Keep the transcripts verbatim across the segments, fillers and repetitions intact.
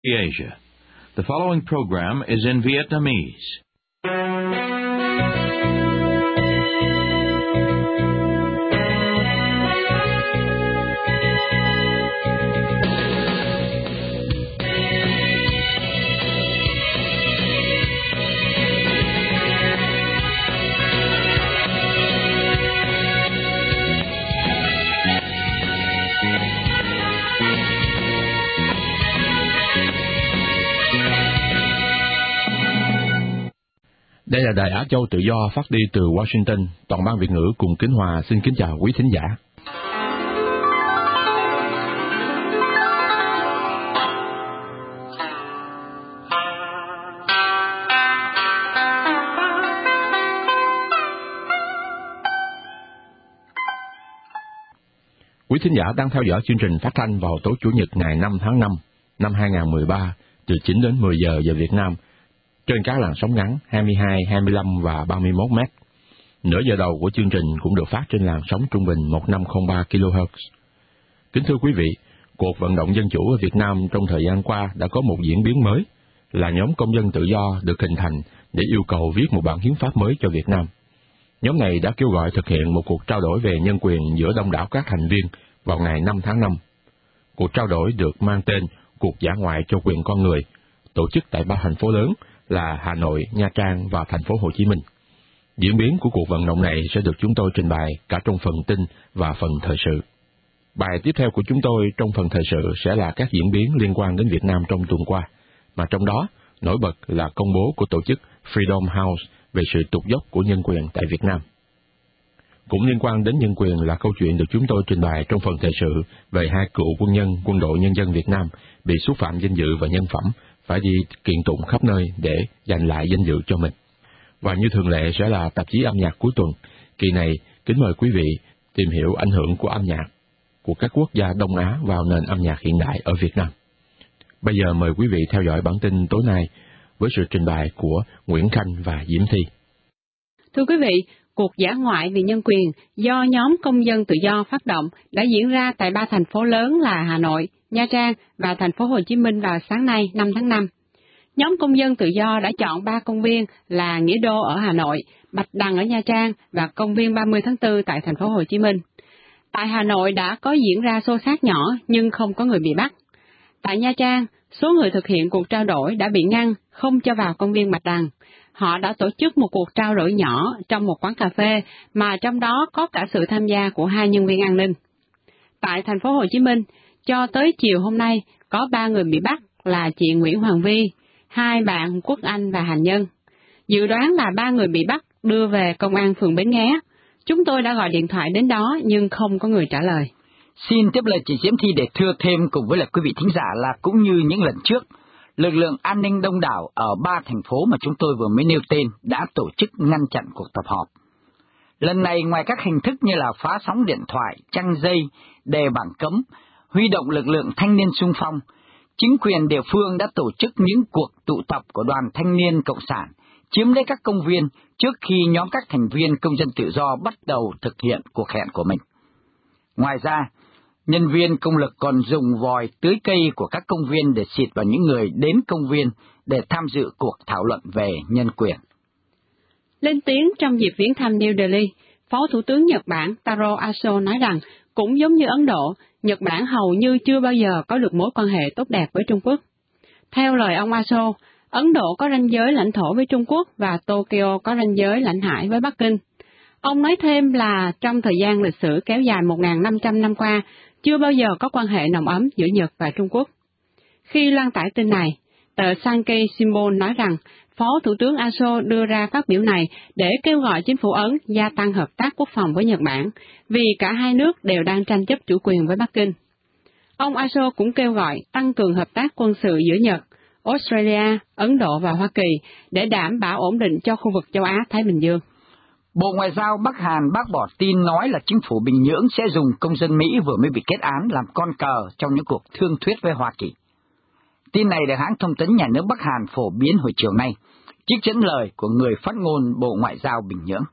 Asia. The following program is in Vietnamese. Đây là Đài Á Châu Tự Do phát đi từ Washington. Toàn ban Việt ngữ cùng Kính Hòa xin kính chào quý thính giả. Quý thính giả đang theo dõi chương trình phát thanh vào tối Chủ nhật ngày năm tháng năm năm hai nghìn không trăm mười ba từ chín đến mười giờ giờ Việt Nam, trên các làn sóng ngắn hai mươi hai, hai mươi lăm và ba mươi mốt mét. Nửa giờ đầu của chương trình cũng được phát trên làn sóng trung bình một nghìn năm trăm lẻ ba ki lô héc. Kính thưa quý vị, cuộc vận động dân chủ ở Việt Nam trong thời gian qua đã có một diễn biến mới, là nhóm công dân tự do được hình thành để yêu cầu viết một bản hiến pháp mới cho Việt Nam. Nhóm này đã kêu gọi thực hiện một cuộc trao đổi về nhân quyền giữa đông đảo các thành viên vào ngày năm tháng năm. Cuộc trao đổi được mang tên Cuộc dã ngoại cho quyền con người, tổ chức tại ba thành phố lớn là Hà Nội, Nha Trang và thành phố Hồ Chí Minh. Diễn biến của cuộc vận động này sẽ được chúng tôi trình bày cả trong phần tin và phần thời sự. Bài tiếp theo của chúng tôi trong phần thời sự sẽ là các diễn biến liên quan đến Việt Nam trong tuần qua, mà trong đó nổi bật là công bố của tổ chức Freedom House về sự tụt dốc của nhân quyền tại Việt Nam. Cũng liên quan đến nhân quyền là câu chuyện được chúng tôi trình bày trong phần thời sự về hai cựu quân nhân Quân đội Nhân dân Việt Nam bị xúc phạm danh dự và nhân phẩm, phải đi kiện tụng khắp nơi để giành lại danh dự cho mình. Và như thường lệ sẽ là tạp chí âm nhạc cuối tuần. Kỳ này, kính mời quý vị tìm hiểu ảnh hưởng của âm nhạc của các quốc gia Đông Á vào nền âm nhạc hiện đại ở Việt Nam. Bây giờ mời quý vị theo dõi bản tin tối nay với sự trình bày của Nguyễn Khanh và Diễm Thi. Thưa quý vị, cuộc dã ngoại vì nhân quyền do nhóm công dân tự do phát động đã diễn ra tại ba thành phố lớn là Hà Nội, Nha Trang và thành phố Hồ Chí Minh vào sáng nay năm tháng năm. Nhóm công dân tự do đã chọn ba công viên là Nghĩa Đô ở Hà Nội, Bạch Đằng ở Nha Trang và công viên ba mươi tháng tư tại thành phố Hồ Chí Minh. Tại Hà Nội đã có diễn ra xô xát nhỏ nhưng không có người bị bắt. Tại Nha Trang, số người thực hiện cuộc trao đổi đã bị ngăn, không cho vào công viên Bạch Đằng. Họ đã tổ chức một cuộc trao đổi nhỏ trong một quán cà phê mà trong đó có cả sự tham gia của hai nhân viên an ninh. Tại thành phố Hồ Chí Minh, cho tới chiều hôm nay có ba người bị bắt là chị Nguyễn Hoàng Vi, hai bạn Quốc Anh và Hành Nhân. Dự đoán là ba người bị bắt đưa về công an phường Bến Nghé. Chúng tôi đã gọi điện thoại đến đó nhưng không có người trả lời. Xin tiếp lời chị Diễm Thi để thưa thêm cùng với lại quý vị thính giả là cũng như những lần trước, lực lượng an ninh đông đảo ở ba thành phố mà chúng tôi vừa mới nêu tên đã tổ chức ngăn chặn cuộc tập họp. Lần này ngoài các hình thức như là phá sóng điện thoại, trăng dây, đề bảng cấm, huy động lực lượng thanh niên xung phong, chính quyền địa phương đã tổ chức những cuộc tụ tập của đoàn thanh niên cộng sản, chiếm lấy các công viên trước khi nhóm các thành viên công dân tự do bắt đầu thực hiện cuộc hẹn của mình. Ngoài ra, nhân viên công lực còn dùng vòi tưới cây của các công viên để xịt vào những người đến công viên để tham dự cuộc thảo luận về nhân quyền. Lên tiếng trong dịp viếng thăm New Delhi, Phó Thủ tướng Nhật Bản Taro Aso nói rằng, cũng giống như Ấn Độ, Nhật Bản hầu như chưa bao giờ có được mối quan hệ tốt đẹp với Trung Quốc. Theo lời ông Aso, Ấn Độ có ranh giới lãnh thổ với Trung Quốc và Tokyo có ranh giới lãnh hải với Bắc Kinh. Ông nói thêm là trong thời gian lịch sử kéo dài một nghìn năm trăm năm qua, chưa bao giờ có quan hệ nồng ấm giữa Nhật và Trung Quốc. Khi loan tải tin này, tờ Sankei Shimbun nói rằng Phó Thủ tướng Aso đưa ra phát biểu này để kêu gọi chính phủ Ấn gia tăng hợp tác quốc phòng với Nhật Bản, vì cả hai nước đều đang tranh chấp chủ quyền với Bắc Kinh. Ông Aso cũng kêu gọi tăng cường hợp tác quân sự giữa Nhật, Australia, Ấn Độ và Hoa Kỳ để đảm bảo ổn định cho khu vực châu Á-Thái Bình Dương. Bộ Ngoại giao Bắc Hàn bác bỏ tin nói là chính phủ Bình Nhưỡng sẽ dùng công dân Mỹ vừa mới bị kết án làm con cờ trong những cuộc thương thuyết với Hoa Kỳ. Tin này được hãng thông tấn nhà nước Bắc Hàn phổ biến hồi chiều nay, trích dẫn lời của người phát ngôn Bộ Ngoại giao Bình Nhưỡng.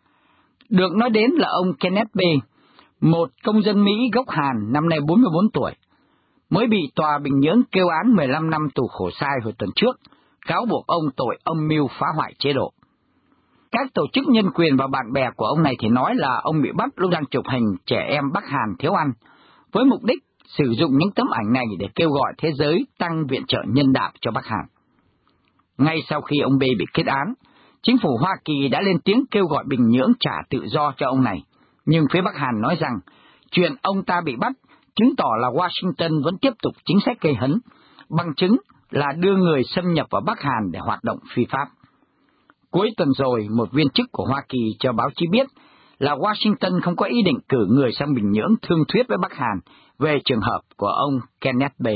Được nói đến là ông Kenneth B., một công dân Mỹ gốc Hàn năm nay bốn mươi bốn tuổi. mới bị tòa Bình Nhưỡng kêu án mười lăm năm tù khổ sai hồi tuần trước, cáo buộc ông tội âm mưu phá hoại chế độ. Các tổ chức nhân quyền và bạn bè của ông này thì nói là ông bị bắt lúc đang chụp hình trẻ em Bắc Hàn thiếu ăn, với mục đích sử dụng những tấm ảnh này để kêu gọi thế giới tăng viện trợ nhân đạo cho Bắc Hàn. Ngay sau khi ông B bị kết án, chính phủ Hoa Kỳ đã lên tiếng kêu gọi Bình Nhưỡng trả tự do cho ông này, nhưng phía Bắc Hàn nói rằng chuyện ông ta bị bắt chứng tỏ là Washington vẫn tiếp tục chính sách gây hấn, bằng chứng là đưa người xâm nhập vào Bắc Hàn để hoạt động phi pháp. Cuối tuần rồi, một viên chức của Hoa Kỳ cho báo chí biết là Washington không có ý định cử người sang Bình Nhưỡng thương thuyết với Bắc Hàn về trường hợp của ông Kenneth B.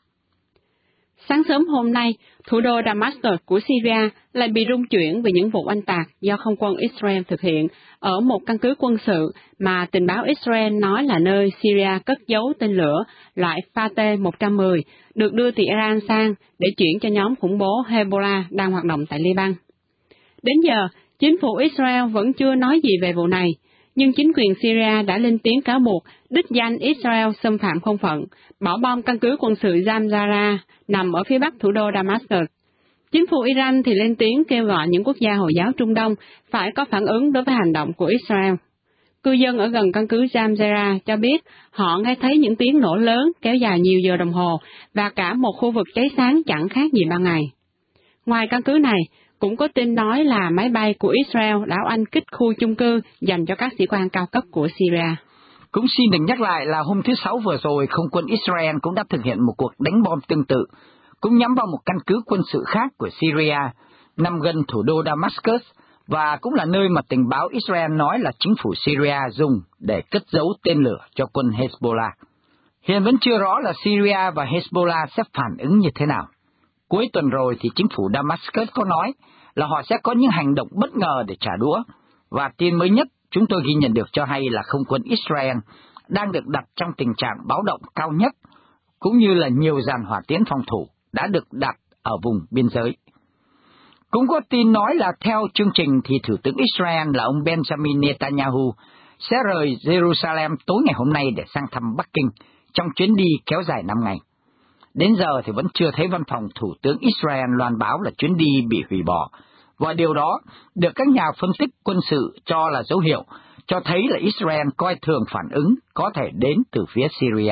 Sáng sớm hôm nay, thủ đô Damascus của Syria lại bị rung chuyển vì những vụ oanh tạc do không quân Israel thực hiện ở một căn cứ quân sự mà tình báo Israel nói là nơi Syria cất giấu tên lửa loại Fateh một trăm mười, được đưa từ Iran sang để chuyển cho nhóm khủng bố Hezbollah đang hoạt động tại Liban. Đến giờ, chính phủ Israel vẫn chưa nói gì về vụ này, nhưng chính quyền Syria đã lên tiếng cáo buộc đích danh Israel xâm phạm không phận, bỏ bom căn cứ quân sự Zamzara nằm ở phía bắc thủ đô Damascus. Chính phủ Iran thì lên tiếng kêu gọi những quốc gia Hồi giáo Trung Đông phải có phản ứng đối với hành động của Israel. Cư dân ở gần căn cứ Zamzara cho biết họ nghe thấy những tiếng nổ lớn kéo dài nhiều giờ đồng hồ và cả một khu vực cháy sáng chẳng khác gì ban ngày. Ngoài căn cứ này, cũng có tin nói là máy bay của Israel đã oanh kích khu chung cư dành cho các sĩ quan cao cấp của Syria. Cũng xin được nhắc lại là hôm thứ Sáu vừa rồi, không quân Israel cũng đã thực hiện một cuộc đánh bom tương tự, cũng nhắm vào một căn cứ quân sự khác của Syria, nằm gần thủ đô Damascus, và cũng là nơi mà tình báo Israel nói là chính phủ Syria dùng để cất giấu tên lửa cho quân Hezbollah. Hiện vẫn chưa rõ là Syria và Hezbollah sẽ phản ứng như thế nào. Cuối tuần rồi thì chính phủ Damascus có nói là họ sẽ có những hành động bất ngờ để trả đũa, và tin mới nhất chúng tôi ghi nhận được cho hay là không quân Israel đang được đặt trong tình trạng báo động cao nhất, cũng như là nhiều dàn hỏa tiễn phòng thủ đã được đặt ở vùng biên giới. Cũng có tin nói là theo chương trình thì Thủ tướng Israel là ông Benjamin Netanyahu sẽ rời Jerusalem tối ngày hôm nay để sang thăm Bắc Kinh trong chuyến đi kéo dài năm ngày. Đến giờ thì vẫn chưa thấy văn phòng Thủ tướng Israel loan báo là chuyến đi bị hủy bỏ, và điều đó được các nhà phân tích quân sự cho là dấu hiệu, cho thấy là Israel coi thường phản ứng có thể đến từ phía Syria.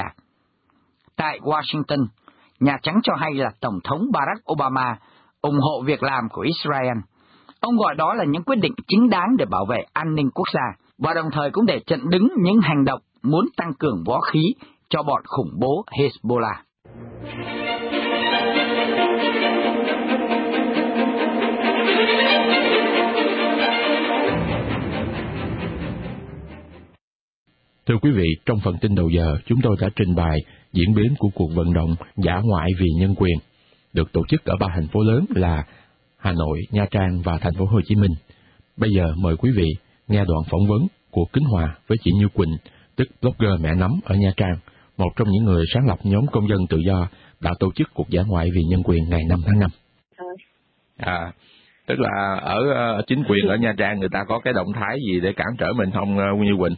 Tại Washington, Nhà Trắng cho hay là Tổng thống Barack Obama ủng hộ việc làm của Israel. Ông gọi đó là những quyết định chính đáng để bảo vệ an ninh quốc gia, và đồng thời cũng để chặn đứng những hành động muốn tăng cường võ khí cho bọn khủng bố Hezbollah. Thưa quý vị, trong phần tin đầu giờ, chúng tôi đã trình bày diễn biến của cuộc vận động dã ngoại vì nhân quyền, được tổ chức ở ba thành phố lớn là Hà Nội, Nha Trang và thành phố Hồ Chí Minh. Bây giờ mời quý vị nghe đoạn phỏng vấn của Kính Hòa với chị Như Quỳnh, tức blogger mẹ nấm ở Nha Trang, một trong những người sáng lập nhóm công dân tự do đã tổ chức cuộc dã ngoại vì nhân quyền ngày năm tháng năm. À, tức là ở, ở chính quyền ở Nha Trang người ta có cái động thái gì để cản trở mình không, Như Quỳnh?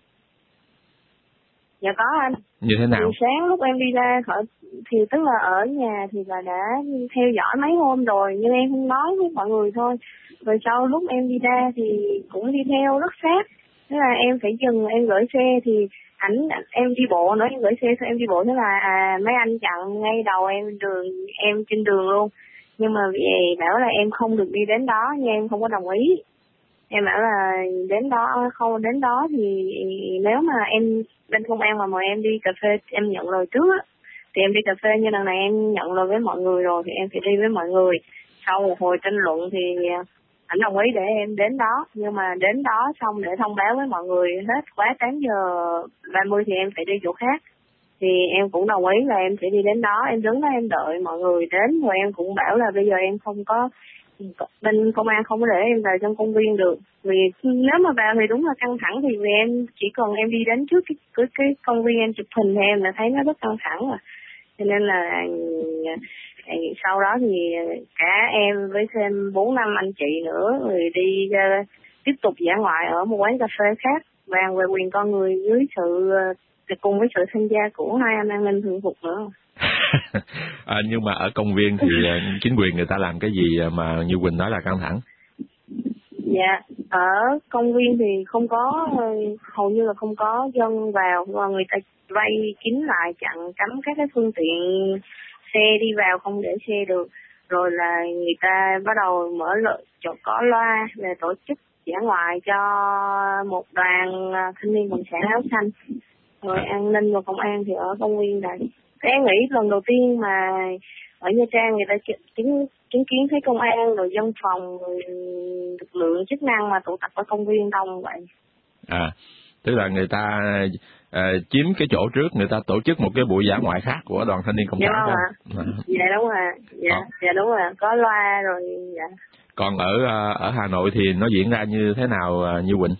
Dạ có anh. Như thế nào? Thì sáng lúc em đi ra khỏi thì tức là ở nhà thì là đã theo dõi mấy hôm rồi, nhưng em không nói với mọi người thôi. Rồi sau lúc em đi ra thì cũng đi theo rất sát. Thế là em phải dừng, em gửi xe thì ảnh em đi bộ nữa, em gửi xe thôi em đi bộ, thế là à, mấy anh chặn ngay đầu em đường em trên đường luôn. Nhưng mà vì bảo là em không được đi đến đó, nhưng em không có đồng ý. Em bảo là đến đó, không đến đó thì nếu mà em bên công an mà mời em đi cà phê, em nhận lời trước á, thì em đi cà phê, như lần này em nhận lời với mọi người rồi thì em phải đi với mọi người. Sau một hồi tranh luận thì ảnh đồng ý để em đến đó, nhưng mà đến đó xong để thông báo với mọi người hết quá tám giờ ba mươi thì em phải đi chỗ khác. Thì em cũng đồng ý là em sẽ đi đến đó, em đứng đó em đợi mọi người đến, rồi em cũng bảo là bây giờ em không có, bên công an không có để em vào trong công viên được, vì nếu mà vào thì đúng là căng thẳng, thì vì em chỉ cần em đi đến trước cái cái, cái công viên em chụp hình thì em đã thấy nó rất căng thẳng rồi, cho nên là sau đó thì cả em với thêm bốn năm anh chị nữa rồi đi uh, tiếp tục dã ngoại ở một quán cà phê khác, bàn về quyền con người dưới sự uh, cùng với sự tham gia của hai anh an ninh thường phục nữa. À, nhưng mà ở công viên thì chính quyền người ta làm cái gì mà như Quỳnh nói là căng thẳng? Dạ, ở công viên thì không có, hầu như là không có dân vào, và người ta vây kín lại, chặn cấm các cái phương tiện xe đi vào, không để xe được. Rồi là người ta bắt đầu mở lộ chỗ có loa để tổ chức dã ngoại cho một đoàn thanh niên cộng sản áo xanh. Rồi an ninh và công an thì ở công viên đây. Thế em nghĩ lần đầu tiên mà ở Nha Trang người ta chứng chứng kiến thấy công an rồi dân phòng rồi lực lượng chức năng mà tụ tập ở công viên đông vậy. À, tức là người ta à, chiếm cái chỗ trước, người ta tổ chức một cái buổi dã ngoại khác của đoàn thanh niên cộng dạ sản. Dạ đúng ạ. Dạ đúng ạ. Dạ, Còn, dạ đúng ạ. Có loa rồi. Dạ. Còn ở ở Hà Nội thì nó diễn ra như thế nào Như Quỳnh?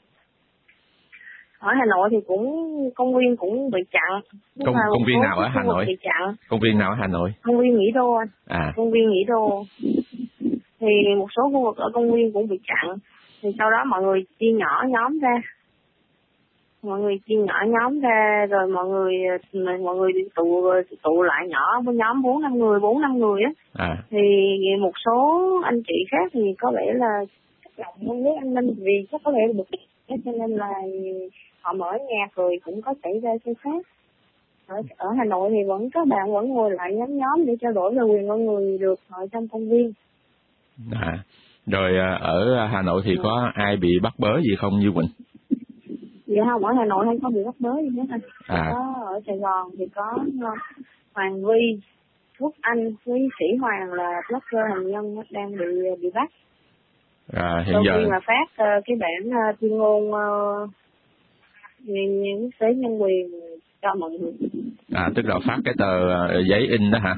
Ở Hà Nội thì cũng công viên cũng bị chặn. Công, công viên nào ở Hà Nội? Bị chặn. Công viên nào ở Hà Nội? Công viên Nghĩa Đô anh. À. Công viên Nghĩa Đô. Thì một số khu vực ở công viên cũng bị chặn. Thì sau đó mọi người chia nhỏ nhóm ra. Mọi người chia nhỏ nhóm ra rồi mọi người mọi người tụ tụ lại nhỏ với nhóm bốn năm người, bốn năm người á. À. Thì một số anh chị khác thì có vẻ là lòng không biết an ninh vì chắc có lẽ là bực, cho nên là họ mở nhạc rồi cũng có xảy ra xô xát. Ở, ở Hà Nội thì vẫn các bạn vẫn ngồi lại nhóm nhóm để trao đổi về quyền con người được ở trong công viên. À, rồi ở Hà Nội thì có ai bị bắt bớ gì không Như Quỳnh? Dạ không, ở Hà Nội hay không bị bắt bớ gì hết anh. À. Có ở Sài Gòn thì có Hoàng Vi, Quốc Anh với Sĩ Hoàng là blogger hành nhân đang bị bị bắt. À, hiện đầu giờ tiên là phát uh, cái bản uh, tuyên ngôn uh, những những tế nhân quyền cho mọi người. À, tức là phát cái tờ uh, giấy in đó hả?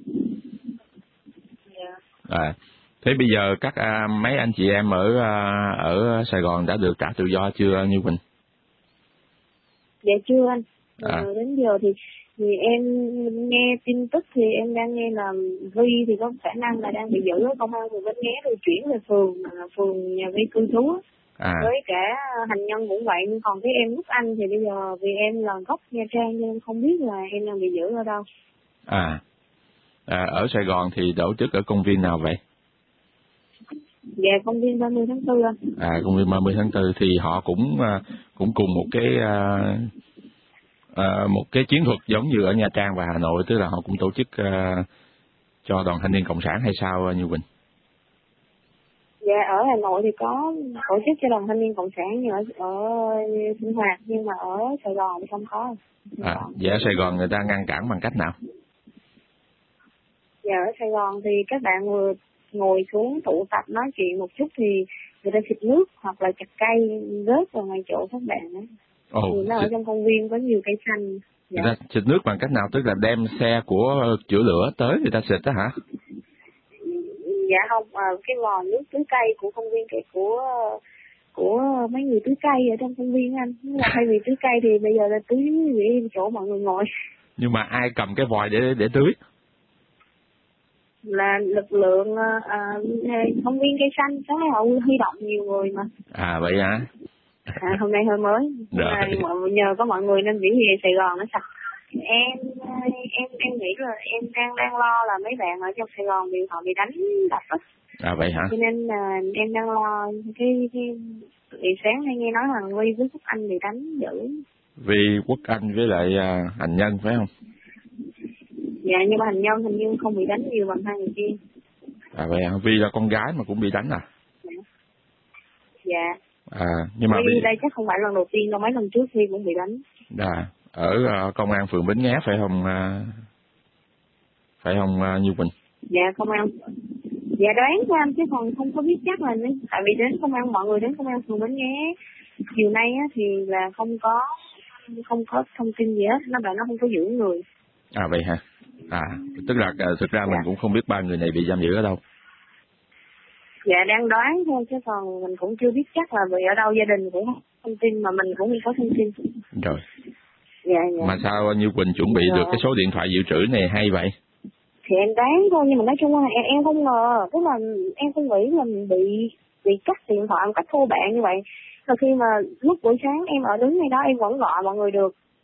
Dạ. À, thế bây giờ các uh, mấy anh chị em ở uh, ở Sài Gòn đã được trả tự do chưa Như Quỳnh? Dạ chưa anh. À. Rồi đến giờ thì thì em nghe tin tức thì em đang nghe là Vi thì có khả năng là đang bị giữ ở công an phường Bến Nghé rồi chuyển về phường phường nhà Vi cư trú. À. Với cả hành nhân cũng vậy, nhưng còn cái em Quốc Anh thì bây giờ vì em là gốc Nha Trang nên em không biết là em đang bị giữ ở đâu. À, à ở Sài Gòn thì tổ chức ở công viên nào vậy? Dạ công viên ba mươi tháng tư anh. À, công viên ba mươi tháng tư thì họ cũng cũng cùng một cái uh, một cái chiến thuật giống như ở Nha Trang và Hà Nội, tức là họ cũng tổ chức uh, cho đoàn thanh niên cộng sản hay sao Như Quỳnh? Dạ ở Hà Nội thì có tổ chức cho đoàn thanh niên cộng sản như ở ở sinh hoạt, nhưng mà ở Sài Gòn thì không có. À, vậy ở Sài Gòn người ta ngăn cản bằng cách nào? Dạ ở Sài Gòn thì các bạn vừa ngồi xuống tụ tập nói chuyện một chút thì người ta xịt nước hoặc là chặt cây rớt vào ngay chỗ các bạn ấy. Ồ, thì nó xịt... ở trong công viên có nhiều cây xanh. Dạ. Người ta xịt nước bằng cách nào? Tức là đem xe của chữa lửa tới người ta xịt đó hả? Dạ không, à, cái vòi nước tưới cây của công viên của của mấy người tưới cây ở trong công viên anh. Là thay vì tưới cây thì bây giờ là tưới vì chỗ mọi người ngồi. Nhưng mà ai cầm cái vòi để để tưới? Là lực lượng à, công viên cây xanh, sáng nay họ huy động nhiều người mà. À vậy hả? À, hôm nay hơi mới. À, nhờ có mọi người nên vỉa hè Sài Gòn nó sạch. Em em em nghĩ là em đang đang lo là mấy bạn ở trong Sài Gòn bị họ bị đánh đập á. À vậy hả? Cho nên là em đang lo cái cái thì sáng hay nghe nói Hoàng Vi với Quốc Anh bị đánh dữ. Vi, Quốc Anh với lại uh, Hành Nhân phải không? Dạ nhưng mà Hành Nhân hình như không bị đánh nhiều bằng hai người kia. À vậy hả? Vi là con gái mà cũng bị đánh à? Dạ. Dạ. À nhưng mà Vi bị... đây chắc không phải lần đầu tiên đâu, mấy lần trước Vi cũng bị đánh. À, ở uh, công an phường Bến Nghé phải không? Uh, phải không uh, Như Quỳnh? Dạ công an. Dạ đoán cho anh chứ còn không có biết chắc là nên, tại vì đến công an mọi người đến công an phường Bến Nghé chiều nay á thì là không có không có thông tin gì hết, nó bảo nó không có giữ người. À vậy hả? À tức là uh, thực ra dạ. Mình cũng không biết ba người này bị giam giữ ở đâu. Dạ đang đoán thôi chứ còn mình cũng chưa biết chắc là vì ở đâu, gia đình cũng không thông tin mà mình cũng không có thông tin. Rồi. Dạ, dạ. Mà sao Như Quỳnh chuẩn bị dạ. được cái số điện thoại dự trữ này hay vậy? Thì em đoán thôi, nhưng mà nói chung là em, em không ngờ, tức là em không nghĩ là mình bị bị cắt điện thoại một cách thô bạo như vậy. Rồi khi mà lúc buổi sáng em ở đứng ngay đó em vẫn gọi mọi người được,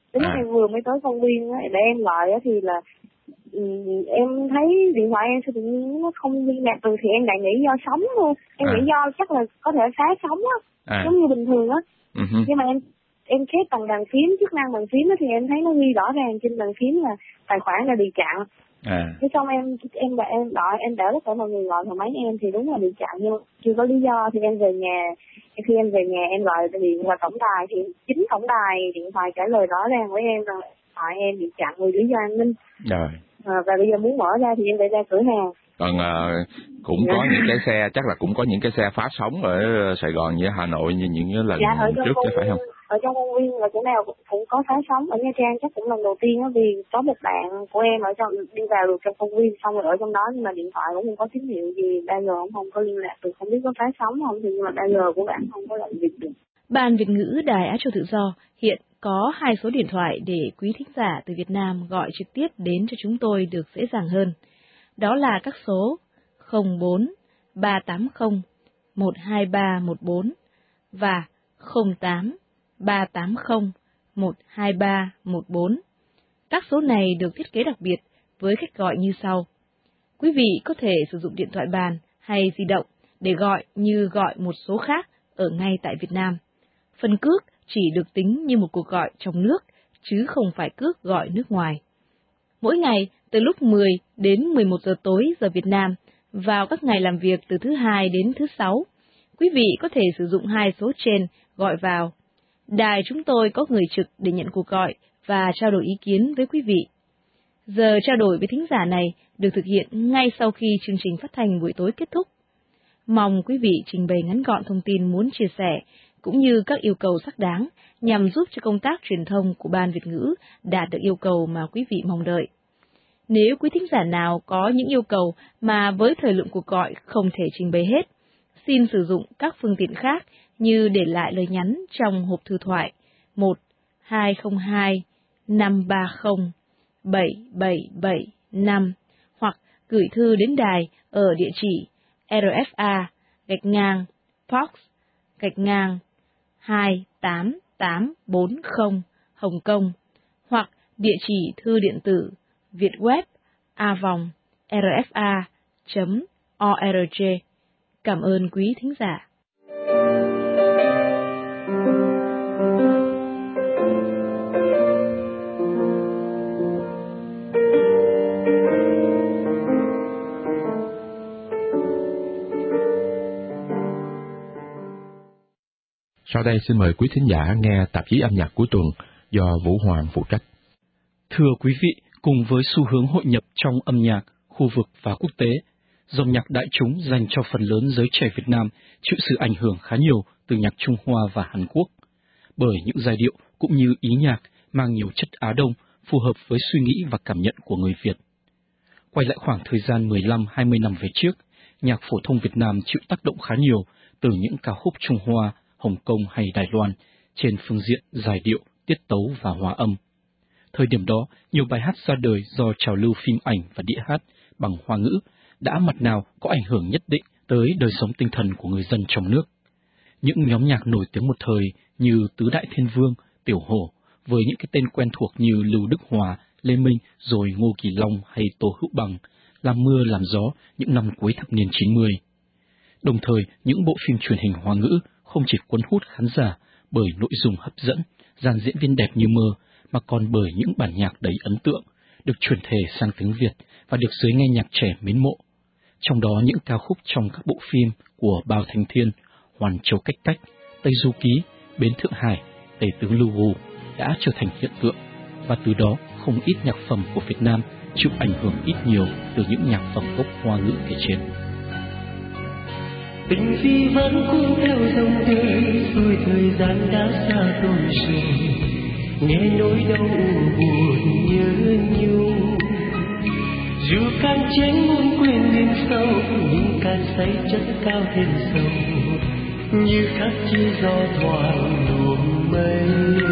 Đến À. em vừa mới tới công viên á, để em gọi á thì là ừ, em thấy điện thoại em sao tự nhiên nó không liên lạc được, thì em lại nghĩ do sóng luôn. Em À. nghĩ do chắc là có thể phá sóng á, À. giống như bình thường á. Uh-huh. Nhưng mà em em check bằng bàn phím, chức năng bàn phím á, thì em thấy nó ghi rõ ràng trên bàn phím là tài khoản là bị chặn. À. Thế xong em em đã em gọi em đợi tất cả mọi người gọi vào máy em thì đúng là bị chặn, nhưng chưa có lý do. Thì em về nhà, khi em về nhà em gọi điện qua tổng đài thì chính tổng đài điện thoại trả lời rõ ràng với em rằng thoại em bị chặn vì lý do an ninh. Rồi. À, và bây giờ muốn mở ra thì em phải ra cửa hàng. Còn uh, cũng có những cái xe, chắc là cũng có những cái xe phá sóng ở Sài Gòn như Hà Nội như những cái lần dạ, ở trong trước công chứ phải không? Ở trong công viên là chỗ nào cũng có phá sóng. Ở Nha Trang chắc cũng lần đầu tiên đó, vì có một bạn của em ở trong đi vào được trong công viên xong rồi ở trong đó, nhưng mà điện thoại cũng không có tín hiệu gì, ba G cũng không có liên lạc được, không biết có phá sóng không, thì nhưng mà ba G của bạn không có làm việc được. Ban Việt ngữ Đài Á Châu Tự Do hiện có hai số điện thoại để quý thính giả từ Việt Nam gọi trực tiếp đến cho chúng tôi được dễ dàng hơn. Đó là các số không bốn ba tám không một hai ba một bốn và không tám ba tám không một hai ba một bốn. Các số này được thiết kế đặc biệt với cách gọi như sau. Quý vị có thể sử dụng điện thoại bàn hay di động để gọi như gọi một số khác ở ngay tại Việt Nam. Phần cước chỉ được tính như một cuộc gọi trong nước, chứ không phải cước gọi nước ngoài. Mỗi ngày, từ lúc mười đến mười một giờ tối giờ Việt Nam, vào các ngày làm việc từ thứ hai đến thứ sáu, quý vị có thể sử dụng hai số trên gọi vào. Đài chúng tôi có người trực để nhận cuộc gọi và trao đổi ý kiến với quý vị. Giờ trao đổi với thính giả này được thực hiện ngay sau khi chương trình phát thanh buổi tối kết thúc. Mong quý vị trình bày ngắn gọn thông tin muốn chia sẻ, cũng như các yêu cầu xác đáng nhằm giúp cho công tác truyền thông của Ban Việt ngữ đạt được yêu cầu mà quý vị mong đợi. Nếu quý thính giả nào có những yêu cầu mà với thời lượng cuộc gọi không thể trình bày hết, xin sử dụng các phương tiện khác như để lại lời nhắn trong hộp thư thoại một hai không hai năm ba không bảy bảy bảy năm hoặc gửi thư đến đài ở địa chỉ rờ ép a gạch ngang pox gạch ngang hai tám tám bốn không Hồng Kông hoặc địa chỉ thư điện tử vietweb a vòng rfa chấm org. Cảm ơn quý thính giả. Sau đây xin mời quý thính giả nghe tạp chí âm nhạc cuối tuần do Vũ Hoàng phụ trách. Thưa quý vị, cùng với xu hướng hội nhập trong âm nhạc, khu vực và quốc tế, dòng nhạc đại chúng dành cho phần lớn giới trẻ Việt Nam chịu sự ảnh hưởng khá nhiều từ nhạc Trung Hoa và Hàn Quốc, bởi những giai điệu cũng như ý nhạc mang nhiều chất Á Đông phù hợp với suy nghĩ và cảm nhận của người Việt. Quay lại khoảng thời gian mười lăm hai mươi năm về trước, nhạc phổ thông Việt Nam chịu tác động khá nhiều từ những ca khúc Trung Hoa, Hồng Kông hay Đài Loan trên phương diện giai điệu, tiết tấu và hòa âm. Thời điểm đó, nhiều bài hát ra đời do trào lưu phim ảnh và đĩa hát bằng Hoa ngữ đã mặt nào có ảnh hưởng nhất định tới đời sống tinh thần của người dân trong nước. Những nhóm nhạc nổi tiếng một thời như Tứ Đại Thiên Vương, Tiểu Hổ, với những cái tên quen thuộc như Lưu Đức Hòa, Lê Minh, rồi Ngô Kỳ Long hay Tô Hữu Bằng, làm mưa làm gió những năm cuối thập niên chín mươi. Đồng thời, những bộ phim truyền hình Hoa ngữ không chỉ cuốn hút khán giả bởi nội dung hấp dẫn, dàn diễn viên đẹp như mơ, mà còn bởi những bản nhạc đầy ấn tượng, được chuyển thể sang tiếng Việt và được giới nghe nhạc trẻ mến mộ. Trong đó những ca khúc trong các bộ phim của Bao Thanh Thiên, Hoàn Châu Cách Cách, Tây Du Ký, Bến Thượng Hải, Tề Tướng Lưu Hu đã trở thành hiện tượng, và từ đó không ít nhạc phẩm của Việt Nam chịu ảnh hưởng ít nhiều từ những nhạc phẩm gốc Hoa ngữ kể trên. Tình phi vẫn cũng theo dòng đời, rồi thời gian đã xa rồi rồi, nghe nỗi đau buồn nhớ nhung. Dù càng chén muốn quên biển sâu, nhưng càng say chất cao thêm sâu, như khắc chi gió thoảng luồng mây.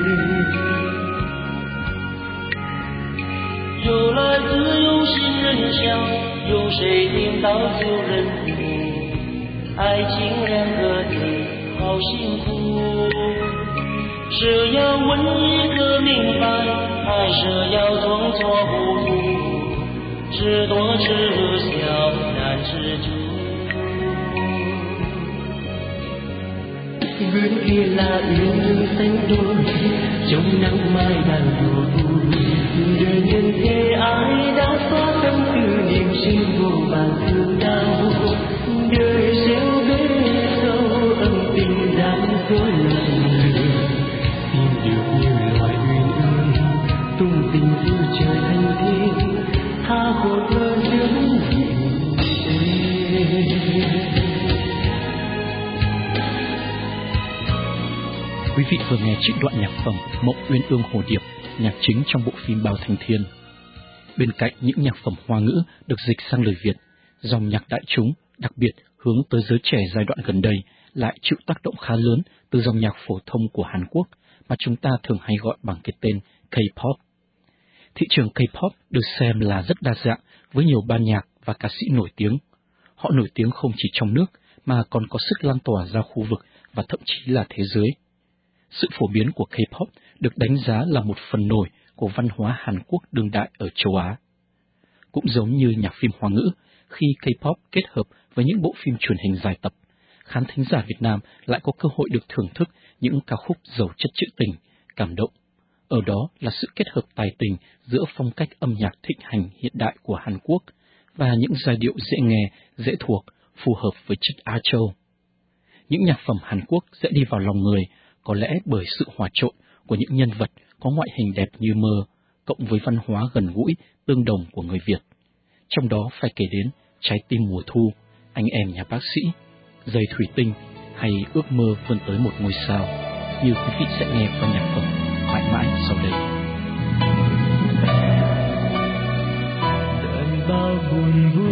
有来自有心人相，有谁听到旧人哭？爱情两个字好幸福， 是要问一个明白，还是要装作糊涂？知多知少难知足。Bên kia là uyên ương xanh đôi, trong nắng mai đang đùa vui. Đời nhân thế ai đã xóa tâm tư niềm sinh vô vàn thương đau. Đời gieo bế sâu âm tình gian dối lòng người. Tìm được như loài uyên ương, tung tình giữa trời thanh thiên, tha khổ thơ giữa tình. Quý vị vừa nghe trích đoạn nhạc phẩm Mộng Uyên Ương Hồ Điệp, nhạc chính trong bộ phim Bao Thanh Thiên. Bên cạnh những nhạc phẩm Hoa ngữ được dịch sang lời Việt, dòng nhạc đại chúng, đặc biệt hướng tới giới trẻ giai đoạn gần đây, lại chịu tác động khá lớn từ dòng nhạc phổ thông của Hàn Quốc mà chúng ta thường hay gọi bằng cái tên K-pop. Thị trường K-pop được xem là rất đa dạng với nhiều ban nhạc và ca sĩ nổi tiếng. Họ nổi tiếng không chỉ trong nước mà còn có sức lan tỏa ra khu vực và thậm chí là thế giới. Sự phổ biến của K-pop được đánh giá là một phần nổi của văn hóa Hàn Quốc đương đại ở châu Á. Cũng giống như nhạc phim Hoa ngữ, khi K-pop kết hợp với những bộ phim truyền hình dài tập, khán thính giả Việt Nam lại có cơ hội được thưởng thức những ca khúc giàu chất trữ tình, cảm động. Ở đó là sự kết hợp tài tình giữa phong cách âm nhạc thịnh hành hiện đại của Hàn Quốc và những giai điệu dễ nghe, dễ thuộc, phù hợp với chất Á Châu. Những nhạc phẩm Hàn Quốc sẽ đi vào lòng người có lẽ bởi sự hòa trộn của những nhân vật có ngoại hình đẹp như mơ, cộng với văn hóa gần gũi, tương đồng của người Việt. Trong đó phải kể đến Trái tim mùa thu, Anh em nhà bác sĩ, Giày thủy tinh hay Ước mơ vươn tới một ngôi sao, như quý vị sẽ nghe qua nhạc phẩm mãi mãi sau đây. Đời bao buồn vui,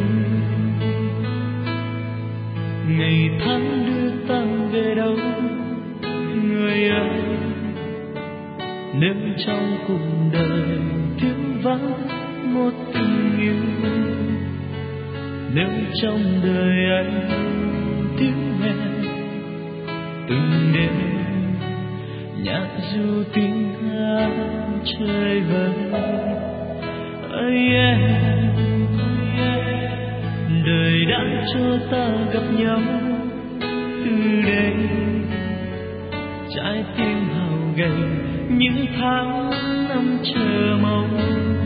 ngày tháng đưa ta về đâu người ơi, nếu trong cuộc đời thiếu vắng một tình yêu, nếu trong đời anh thiếu em từng đêm nhạc du tiếng hát chơi vơi ơi em, đời đã cho ta gặp nhau từ đây. Trái tim hao gầy những tháng năm chờ mong,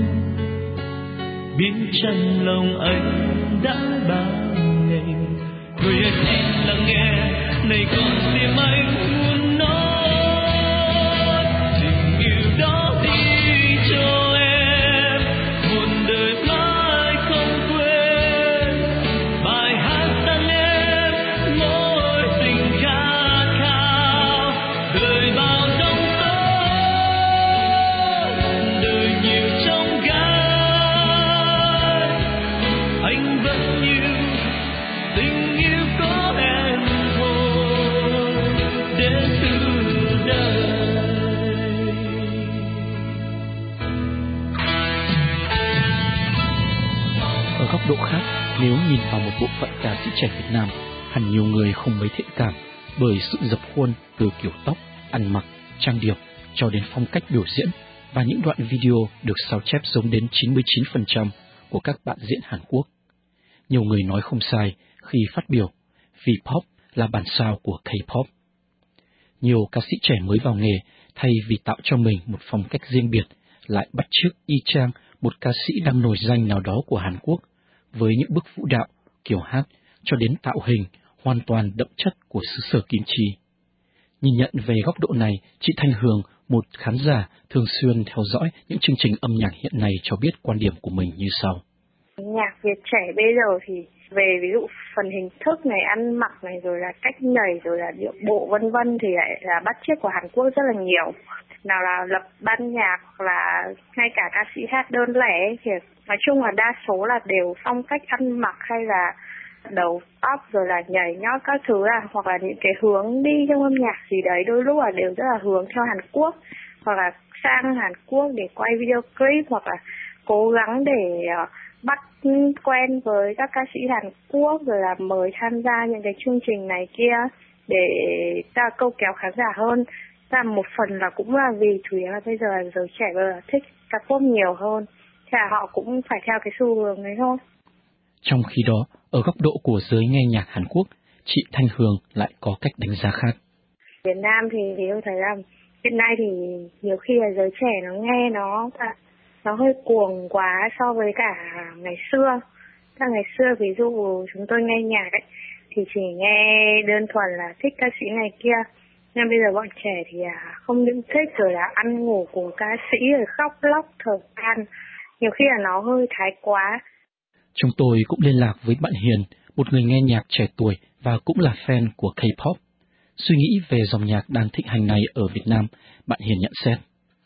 biết chân lòng anh đã bao ngày. Người ơi hãy lắng nghe, này con tim anh muốn nói tình yêu đó đi cho em một đời mãi không quên. Bài hát tặng em mối tình khát khao, đời bao đông tố, đời nhiều trong gai, anh vẫn yêu tình yêu có em thôi đến từ đời. Ở góc độ khác, nếu nhìn vào một bộ phận ca sĩ trẻ Việt Nam, hẳn nhiều người không mấy thiện cảm bởi sự dập khuôn từ kiểu tóc, ăn mặc, trang điểm cho đến phong cách biểu diễn và những đoạn video được sao chép giống đến chín mươi chín phần trăm của các bạn diễn Hàn Quốc. Nhiều người nói không sai khi phát biểu V-pop là bản sao của K-pop. Nhiều ca sĩ trẻ mới vào nghề thay vì tạo cho mình một phong cách riêng biệt lại bắt chước y chang một ca sĩ đang nổi danh nào đó của Hàn Quốc với những bước vũ đạo, kiểu hát cho đến tạo hình hoàn toàn đậm chất của xứ sở kim chi. Nhìn nhận về góc độ này, chị Thanh Hường, một khán giả thường xuyên theo dõi những chương trình âm nhạc hiện nay cho biết quan điểm của mình như sau. Nhạc Việt trẻ bây giờ thì về ví dụ phần hình thức này, ăn mặc này, rồi là cách nhảy, rồi là điệu bộ vân vân thì lại là bắt chước của Hàn Quốc rất là nhiều. Nào là lập ban nhạc, là ngay cả ca sĩ hát đơn lẻ thì nói chung là đa số là đều phong cách ăn mặc hay là đầu tóc rồi là nhảy nhót các thứ, là hoặc là những cái hướng đi trong âm nhạc gì đấy đôi lúc là đều rất là hướng theo Hàn Quốc, hoặc là sang Hàn Quốc để quay video clip, hoặc là cố gắng để uh, bắt quen với các ca sĩ Hàn Quốc rồi là mời tham gia những cái chương trình này kia để ta câu kéo khán giả hơn. Và một phần là cũng là vì chủ yếu là bây giờ giới trẻ bây giờ thích K-pop nhiều hơn, thì là họ cũng phải theo cái xu hướng đấy thôi. Trong khi đó, ở góc độ của giới nghe nhạc Hàn Quốc, chị Thanh Hương lại có cách đánh giá khác. Việt Nam thì, thì tôi thấy là hiện nay thì nhiều khi là giới trẻ nó nghe nó nó hơi cuồng quá so với cả ngày xưa. Là ngày xưa ví dụ chúng tôi nghe nhạc ấy, thì chỉ nghe đơn thuần là thích ca sĩ này kia. Nhưng bây giờ bọn trẻ thì không những thích rồi là ăn ngủ cùng ca sĩ rồi khóc lóc thở than. Nhiều khi là nó hơi thái quá. Chúng tôi cũng liên lạc với bạn Hiền, một người nghe nhạc trẻ tuổi và cũng là fan của K-pop. Suy nghĩ về dòng nhạc đang thịnh hành này ở Việt Nam, bạn Hiền nhận xét.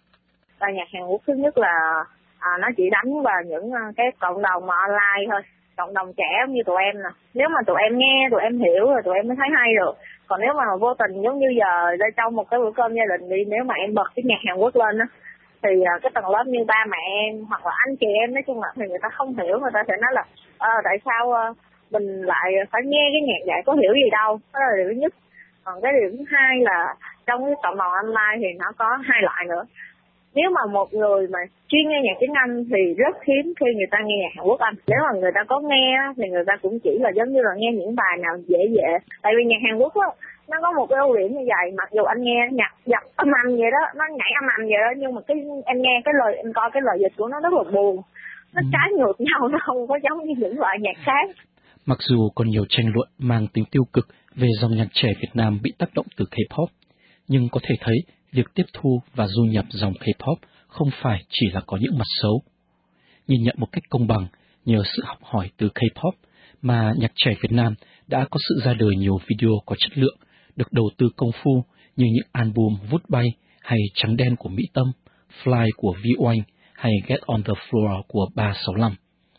Và nhạc Hàn Quốc thứ nhất là à, nó chỉ đánh vào những cái cộng đồng mà online thôi, cộng đồng trẻ như tụi em nè. Nếu mà tụi em nghe, tụi em hiểu rồi tụi em mới thấy hay được. Còn nếu mà vô tình giống như giờ trong một cái bữa cơm gia đình đi, nếu mà em bật cái nhạc Hàn Quốc lên á, thì cái tầng lớp như ba mẹ em hoặc là anh chị em nói chung là thì người ta không hiểu, người ta sẽ nói là à, tại sao mình lại phải nghe cái nhạc vậy, có hiểu gì đâu. Đó là điều thứ nhất. Còn cái điều thứ hai là trong cái cộng đồng online thì nó có hai loại nữa. Nếu mà một người mà chuyên nghe nhạc tiếng Anh thì rất hiếm khi người ta nghe nhạc Hàn Quốc Anh. Nếu mà người ta có nghe thì người ta cũng chỉ là giống như là nghe những bài nào dễ dễ. Tại vì nhạc Hàn Quốc á, nó có một cái ưu điểm như vậy, mặc dù anh nghe nhạc giật âm âm vậy đó, nó nhảy âm âm vậy đó, nhưng mà cái em nghe cái lời, em coi cái lời dịch của nó rất là buồn. Nó trái ngược nhau, nó không có giống như những loại nhạc khác. Mặc dù còn nhiều tranh luận mang tính tiêu cực về dòng nhạc trẻ Việt Nam bị tác động từ K-pop, nhưng có thể thấy việc tiếp thu và du nhập dòng K-pop không phải chỉ là có những mặt xấu. Nhìn nhận một cách công bằng, nhờ sự học hỏi từ K-pop mà nhạc trẻ Việt Nam đã có sự ra đời nhiều video có chất lượng, được đầu tư công phu như những album Vút Bay hay Trắng Đen của Mỹ Tâm, Fly của Vi Oanh hay Get on the Floor của ba sáu năm.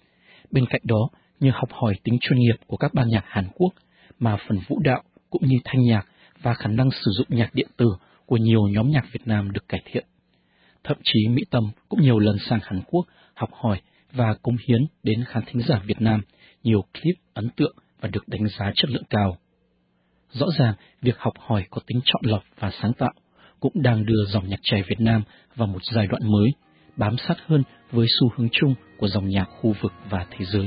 Bên cạnh đó, nhờ học hỏi tính chuyên nghiệp của các ban nhạc Hàn Quốc mà phần vũ đạo cũng như thanh nhạc và khả năng sử dụng nhạc điện tử của nhiều nhóm nhạc Việt Nam được cải thiện. Thậm chí Mỹ Tâm cũng nhiều lần sang Hàn Quốc học hỏi và cống hiến đến khán thính giả Việt Nam nhiều clip ấn tượng và được đánh giá chất lượng cao. Rõ ràng, việc học hỏi có tính chọn lọc và sáng tạo cũng đang đưa dòng nhạc trẻ Việt Nam vào một giai đoạn mới, bám sát hơn với xu hướng chung của dòng nhạc khu vực và thế giới.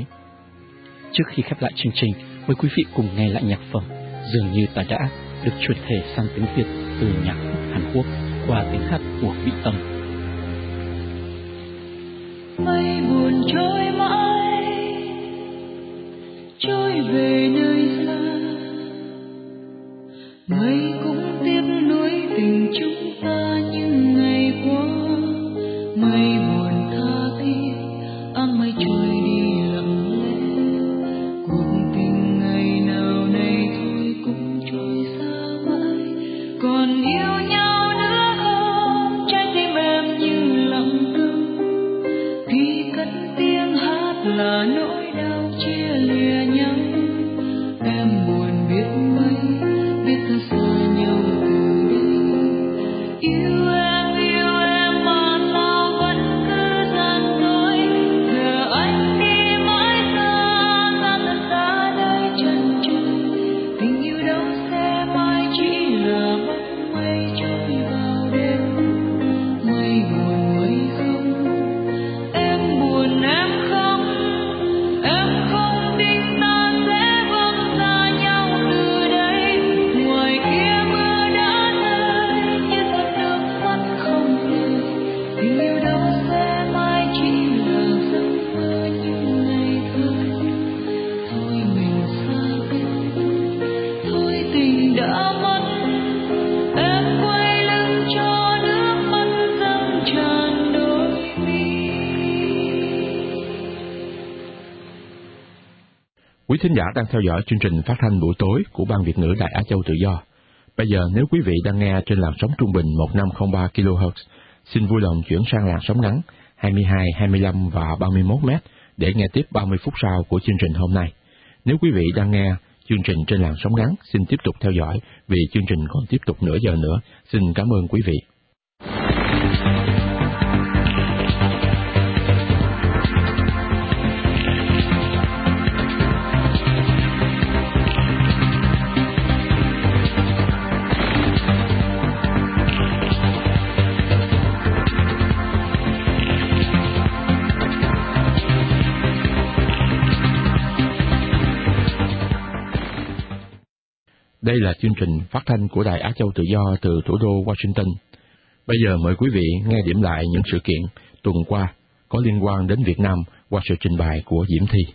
Trước khi khép lại chương trình, mời quý vị cùng nghe lại nhạc phẩm Dường như ta đã được chuyển thể sang tiếng Việt từ nhạc khúc Hàn Quốc qua tiếng hát của Mỹ Tâm. Mây buồn trôi mãi, trôi về nơi xa, mây cũng tiếc nuối tình chúng ta như ngày qua. Mây buồn tha thiết, áng mây trôi đi lặng lẽ, cuộc tình ngày nào này thôi cũng trôi xa mãi. Còn yêu nhau nữa không, trái tim em như lặng câm, khi cất tiếng hát là nỗi đau chia lìa nhau. Em buồn biết mấy, biết ta xa nhau từ đây. Yêu em, yêu em mà sao vẫn cứ gian dối, giờ anh đi mãi xa, ta thật xa nơi chân trời. Tình yêu đâu sẽ mãi chỉ là bóng mây trôi vào đêm. Mây buồn mây không, em buồn em không, em không định ta sẽ bước xa nhau từ đây. Ngoài kia mưa đã rơi như giọt nước mắt không lời. Tình yêu đâu sẽ mãi chỉ là giấc mơ như ngày thơ. Thôi mình xa cách, thôi tình đã mất, em quay lưng cho nước mắt dâng tràn đôi mi. Quý thính giả đang theo dõi chương trình phát thanh buổi tối của Ban Việt ngữ Đài Á Châu Tự Do. Bây giờ nếu quý vị đang nghe trên làn sóng trung bình một nghìn năm trăm ba ki lô héc, xin vui lòng chuyển sang làn sóng ngắn hai mươi hai, hai mươi lăm và ba mươi mốt mét để nghe tiếp ba mươi phút sau của chương trình hôm nay. Nếu quý vị đang nghe chương trình trên làn sóng ngắn, xin tiếp tục theo dõi vì chương trình còn tiếp tục nửa giờ nữa. Xin cảm ơn quý vị. Đây là chương trình phát thanh của Đài Á Châu Tự Do từ thủ đô Washington. Bây giờ mời quý vị nghe điểm lại những sự kiện tuần qua có liên quan đến Việt Nam qua sự trình bày của Diễm Thi.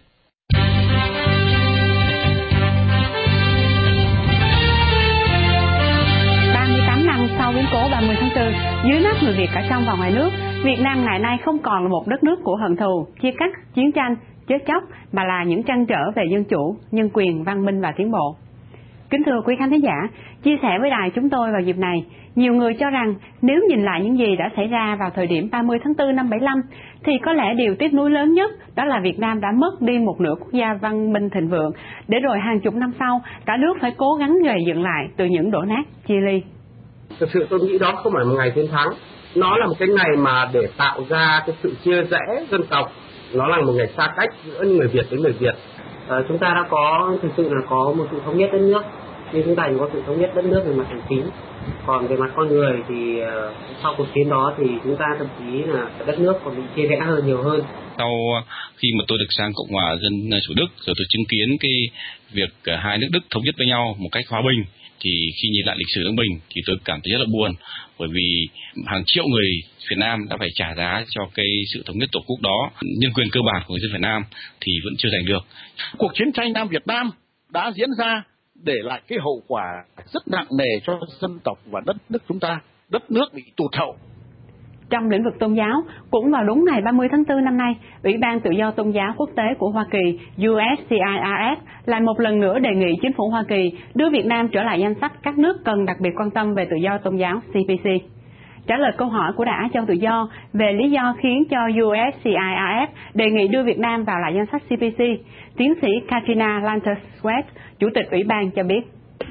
ba mươi tám năm sau biến cố ba mươi tháng tư, dưới mắt người Việt cả trong và ngoài nước, Việt Nam ngày nay không còn là một đất nước của hận thù, chia cắt, chiến tranh, chết chóc, mà là những trăn trở về dân chủ, nhân quyền, văn minh và tiến bộ. Kính thưa quý khán thính giả, chia sẻ với đài chúng tôi vào dịp này, nhiều người cho rằng nếu nhìn lại những gì đã xảy ra vào thời điểm ba mươi tháng tư năm bảy mươi lăm, thì có lẽ điều tiếc nuối lớn nhất đó là Việt Nam đã mất đi một nửa quốc gia văn minh thịnh vượng, để rồi hàng chục năm sau, cả nước phải cố gắng gầy dựng lại từ những đổ nát chia ly. Thực sự tôi nghĩ đó không phải một ngày chiến thắng, nó là một cái ngày mà để tạo ra cái sự chia rẽ dân tộc, nó là một ngày xa cách giữa người Việt với người Việt. À, chúng ta đã có thực sự là có một sự thống nhất đất nước, nhưng chúng ta chỉ có sự thống nhất đất nước về mặt hành chính, còn về mặt con người thì uh, sau cuộc chiến đó thì chúng ta thậm chí là đất nước còn bị chia rẽ hơn nhiều hơn. Sau khi mà tôi được sang Cộng hòa Dân chủ Đức, rồi tôi chứng kiến cái việc hai nước Đức thống nhất với nhau một cách hòa bình, thì khi nhìn lại lịch sử nước mình thì tôi cảm thấy rất là buồn, bởi vì hàng triệu người Việt Nam đã phải trả giá cho cái sự thống nhất tổ quốc đó. Nhân quyền cơ bản của người dân Việt Nam thì vẫn chưa giành được. Cuộc chiến tranh Nam Việt Nam đã diễn ra để lại cái hậu quả rất nặng nề cho dân tộc và đất nước chúng ta. Đất nước bị tụt hậu. Trong lĩnh vực tôn giáo, cũng vào đúng ngày ba mươi tháng tư năm nay, Ủy ban Tự do Tôn giáo Quốc tế của Hoa Kỳ U S C I R S lại một lần nữa đề nghị chính phủ Hoa Kỳ đưa Việt Nam trở lại danh sách các nước cần đặc biệt quan tâm về tự do tôn giáo C P C. Trả lời câu hỏi của Đài Á Châu Tự Do về lý do khiến cho U S C I R S đề nghị đưa Việt Nam vào lại danh sách C P C, tiến sĩ Katrina Lanter-Sweat, Chủ tịch Ủy ban cho biết.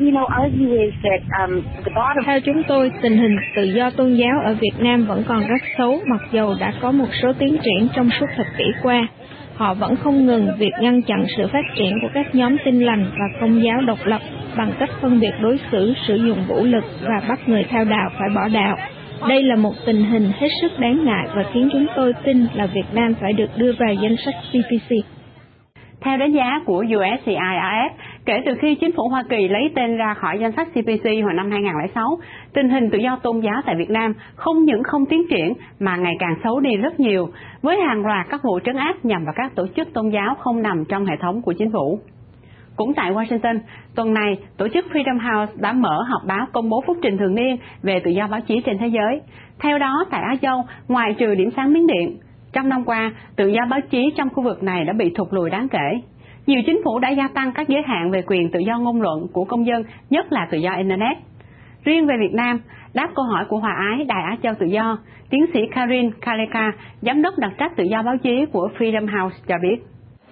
Theo chúng tôi, tình hình tự do tôn giáo ở Việt Nam vẫn còn rất xấu, mặc dầu đã có một số tiến triển trong suốt thập kỷ qua. Họ vẫn không ngừng việc ngăn chặn sự phát triển của các nhóm tin lành và công giáo độc lập bằng cách phân biệt đối xử, sử dụng vũ lực và bắt người theo đạo phải bỏ đạo. Đây là một tình hình hết sức đáng ngại và khiến chúng tôi tin là Việt Nam phải được đưa vào danh sách C P C. Theo đánh giá của U S C I R S, kể từ khi chính phủ Hoa Kỳ lấy tên ra khỏi danh sách C P C hồi năm hai không không sáu, tình hình tự do tôn giáo tại Việt Nam không những không tiến triển mà ngày càng xấu đi rất nhiều, với hàng loạt các vụ trấn áp nhằm vào các tổ chức tôn giáo không nằm trong hệ thống của chính phủ. Cũng tại Washington, tuần này, tổ chức Freedom House đã mở họp báo công bố phúc trình thường niên về tự do báo chí trên thế giới. Theo đó, tại Á Châu, ngoài trừ điểm sáng Miến Điện, trong năm qua, tự do báo chí trong khu vực này đã bị thụt lùi đáng kể. Nhiều chính phủ đã gia tăng các giới hạn về quyền tự do ngôn luận của công dân, nhất là tự do Internet. Riêng về Việt Nam, đáp câu hỏi của Hòa Ái Đài Á Châu Tự Do, tiến sĩ Karin Kaleka, giám đốc đặc trách tự do báo chí của Freedom House cho biết.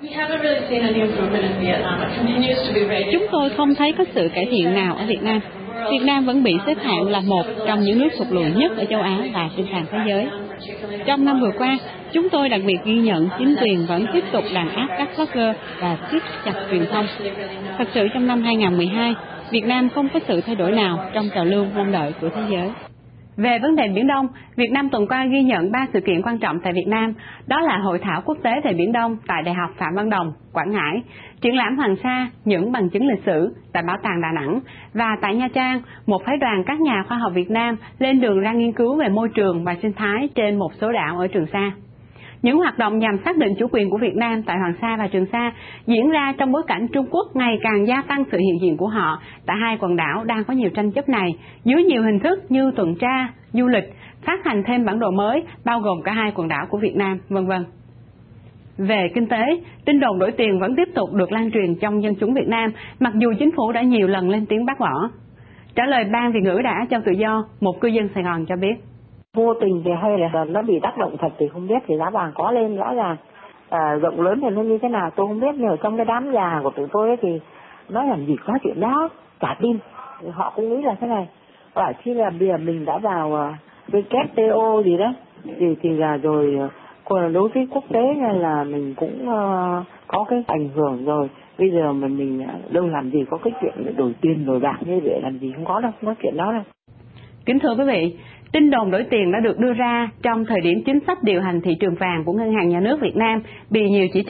Chúng tôi không thấy có sự cải thiện nào ở Việt Nam. Việt Nam vẫn bị xếp hạng là một trong những nước thụt lùi nhất ở châu Á và trên toàn thế giới. Trong năm vừa qua, chúng tôi đặc biệt ghi nhận chính quyền vẫn tiếp tục đàn áp các blogger và siết chặt truyền thông. Thật sự trong năm hai không một hai, Việt Nam không có sự thay đổi nào trong trào lưu mong đợi của thế giới. Về vấn đề Biển Đông, Việt Nam tuần qua ghi nhận ba sự kiện quan trọng tại Việt Nam, đó là Hội thảo quốc tế về Biển Đông tại Đại học Phạm Văn Đồng, Quảng Ngãi, triển lãm Hoàng Sa, những bằng chứng lịch sử tại Bảo tàng Đà Nẵng, và tại Nha Trang, một phái đoàn các nhà khoa học Việt Nam lên đường ra nghiên cứu về môi trường và sinh thái trên một số đảo ở Trường Sa. Những hoạt động nhằm xác định chủ quyền của Việt Nam tại Hoàng Sa và Trường Sa diễn ra trong bối cảnh Trung Quốc ngày càng gia tăng sự hiện diện của họ tại hai quần đảo đang có nhiều tranh chấp này, dưới nhiều hình thức như tuần tra, du lịch, phát hành thêm bản đồ mới bao gồm cả hai quần đảo của Việt Nam, vân vân. Về kinh tế, tin đồn đổi tiền vẫn tiếp tục được lan truyền trong dân chúng Việt Nam, mặc dù chính phủ đã nhiều lần lên tiếng bác bỏ. Trả lời Ban Việt ngữ Đài Á Châu Tự Do, một cư dân Sài Gòn cho biết. Vô tình thì hay là nó bị tác động thật thì không biết, thì giá vàng có lên rõ ràng, à, rộng lớn thì nó như thế nào tôi không biết, nhưng ở trong cái đám già của tụi tôi ấy thì nói làm gì có chuyện đó, cả tin. Họ cũng nghĩ là thế này, bảo khi là bây giờ mình đã vào uh, W T O gì đó, thì thì là rồi còn đối với quốc tế là mình cũng uh, có cái ảnh hưởng rồi. Bây giờ mà mình đâu làm gì có cái chuyện để đổi tiền đổi bạc như vậy, làm gì không có đâu, không có chuyện đó đâu. Kính thưa quý vị, tin đồn đổi tiền đã được đưa ra trong thời điểm chính sách điều hành thị trường vàng của Ngân hàng Nhà nước Việt Nam bị nhiều chỉ trích,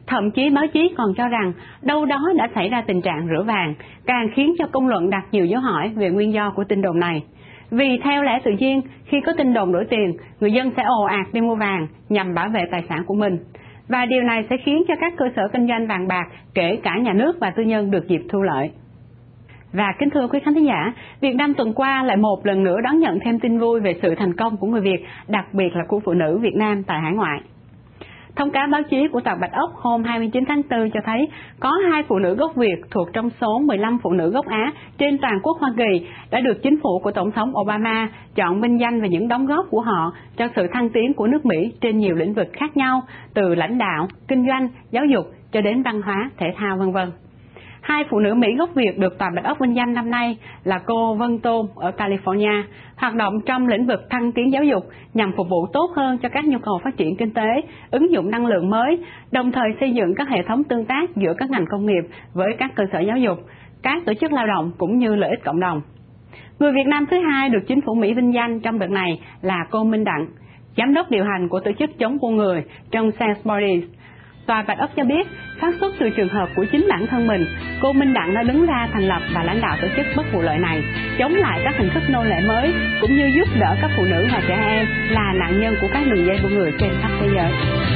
Thậm chí báo chí còn cho rằng đâu đó đã xảy ra tình trạng rửa vàng, càng khiến cho công luận đặt nhiều dấu hỏi về nguyên do của tin đồn này. Vì theo lẽ tự nhiên, khi có tin đồn đổi tiền, người dân sẽ ồ ạt đi mua vàng nhằm bảo vệ tài sản của mình. Và điều này sẽ khiến cho các cơ sở kinh doanh vàng bạc, kể cả nhà nước và tư nhân được dịp thu lợi. Và kính thưa quý khán thính giả, Việt Nam tuần qua lại một lần nữa đón nhận thêm tin vui về sự thành công của người Việt, đặc biệt là của phụ nữ Việt Nam tại hải ngoại. Thông cáo báo chí của tòa Bạch Ốc hôm hai mươi chín tháng tư cho thấy có hai phụ nữ gốc Việt thuộc trong số mười lăm phụ nữ gốc Á trên toàn quốc Hoa Kỳ đã được chính phủ của Tổng thống Obama chọn vinh danh về những đóng góp của họ cho sự thăng tiến của nước Mỹ trên nhiều lĩnh vực khác nhau, từ lãnh đạo, kinh doanh, giáo dục cho đến văn hóa, thể thao vân vân. Hai phụ nữ Mỹ gốc Việt được tòa Bạch Ốc vinh danh năm nay là cô Vân Tôn ở California, hoạt động trong lĩnh vực thăng tiến giáo dục nhằm phục vụ tốt hơn cho các nhu cầu phát triển kinh tế, ứng dụng năng lượng mới, đồng thời xây dựng các hệ thống tương tác giữa các ngành công nghiệp với các cơ sở giáo dục, các tổ chức lao động cũng như lợi ích cộng đồng. Người Việt Nam thứ hai được chính phủ Mỹ vinh danh trong đợt này là cô Minh Đặng, giám đốc điều hành của tổ chức chống buôn người trong Sainsbury's. Tòa Bạch Ốc cho biết, phát xuất từ trường hợp của chính bản thân mình, cô Minh Đặng đã đứng ra thành lập và lãnh đạo tổ chức bất vụ lợi này, chống lại các hình thức nô lệ mới, cũng như giúp đỡ các phụ nữ và trẻ em là nạn nhân của các đường dây buôn người trên khắp thế giới.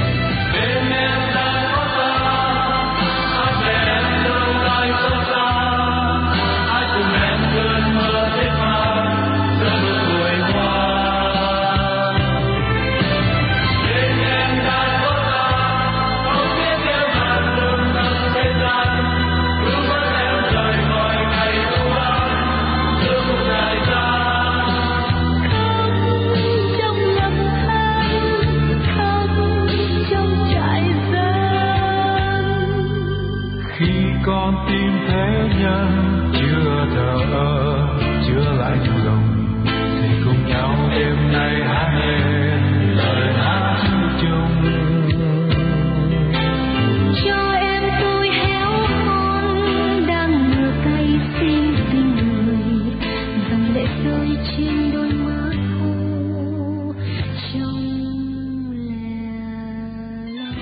Con tim thế nhân chưa thờ ơ, chưa lại nhiều lòng, thì cùng nhau đêm nay hát lên lời hát chung. Cho em tôi héo hon đang ngửa tay xin tình người, dòng lệ rơi trên đôi mắt u trong lẻ loi.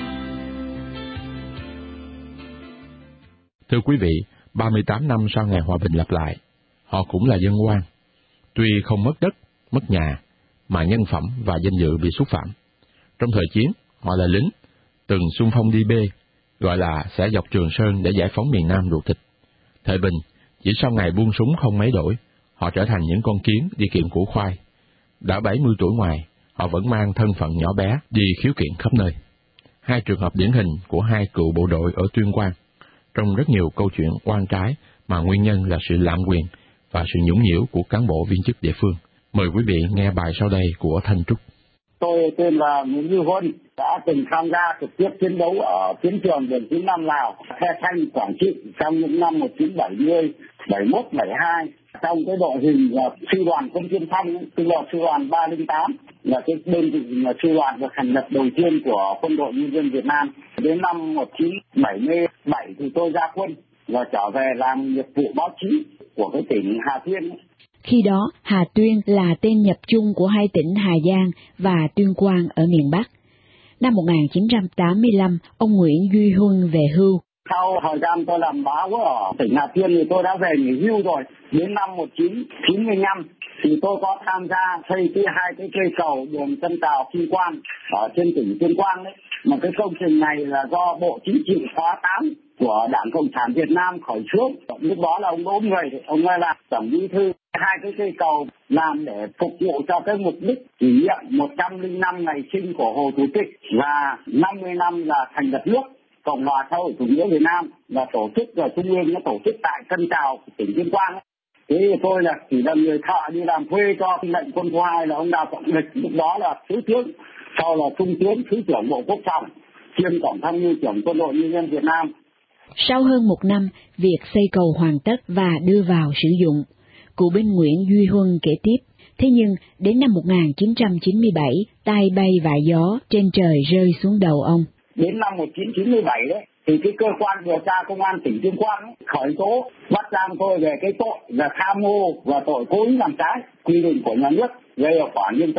Thưa quý vị, ba mươi tám năm sau ngày hòa bình lập lại, họ cũng là dân oan. Tuy không mất đất, mất nhà, mà nhân phẩm và danh dự bị xúc phạm. Trong thời chiến, họ là lính, từng xung phong đi bê, gọi là sẽ dọc Trường Sơn để giải phóng miền Nam ruột thịt. Thời bình, chỉ sau ngày buông súng không mấy đổi, họ trở thành những con kiến đi kiệm củ khoai. Đã bảy mươi tuổi ngoài, họ vẫn mang thân phận nhỏ bé đi khiếu kiện khắp nơi. Hai trường hợp điển hình của hai cựu bộ đội ở Tuyên Quang, trong rất nhiều câu chuyện oan trái mà nguyên nhân là sự lạm quyền và sự nhũng nhiễu của cán bộ viên chức địa phương. Mời quý vị nghe bài sau đây của Thanh Trúc. Tôi tên là Nguyễn Như Huân, đã từng tham gia trực tiếp chiến đấu ở chiến trường đường chín Nam Lào, Khe Xanh, Quảng Trị trong những năm một nghìn chín trăm bảy mươi, bảy mươi mốt, bảy mươi hai. Trong cái đội hình là sư đoàn quân tiên phong, tức là sư đoàn ba không tám, là cái đơn vị mà sư đoàn được thành lập đầu tiên của Quân đội Nhân dân Việt Nam. Đến năm một nghìn chín trăm bảy mươi bảy thì tôi ra quân và trở về làm nghiệp vụ báo chí của cái tỉnh Hà Tuyên. Khi đó, Hà Tuyên là tên nhập chung của hai tỉnh Hà Giang và Tuyên Quang ở miền Bắc. Năm một nghìn chín trăm tám mươi lăm, ông Nguyễn Duy Huân về hưu. Sau thời gian tôi làm báo ở tỉnh Hà Tuyên thì tôi đã về nghỉ hưu rồi. Đến năm một nghìn chín trăm chín mươi lăm thì tôi có tham gia xây cái hai cái cây cầu đường Tân Trào Kim Quan ở trên tỉnh Tuyên Quang đấy. Mà cái công trình này là do Bộ Chính trị khóa tám của Đảng Cộng sản Việt Nam khởi xướng. Lúc đó là ông Đỗ Mười, ông ấy là tổng bí thư. Hai cái cây cầu làm để phục vụ cho cái mục đích kỷ niệm một trăm lẻ năm ngày sinh của Hồ Chủ tịch và năm mươi năm là thành lập nước Cộng hòa xã hội chủ nghĩa Việt Nam, và tổ chức là Trung ương nó tổ chức tại Tân Trào, tỉnh Tuyên Quang. Thế thì tôi là chỉ là người thợ đi làm thuê cho lệnh quân khu hai là ông Đào Trọng Lịch, lúc đó là thứ tướng, sau là trung tướng thứ trưởng Bộ Quốc phòng, kiêm tổng tham mưu trưởng Quân đội Nhân dân Việt Nam. Sau hơn một năm, việc xây cầu hoàn tất và đưa vào sử dụng. Cụ binh Nguyễn Duy Huân kể tiếp, thế nhưng đến năm một nghìn chín trăm chín mươi bảy, tai bay vạ gió trên trời rơi xuống đầu ông. Đến năm một nghìn chín trăm chín mươi bảy đấy, thì cái cơ quan điều tra công an tỉnh Tuyên Quang ấy, khởi tố bắt giam tôi về cái tội là tham mô và tội cố ý làm trái quy định của nhà nước gây hậu quả nghiêm trọng.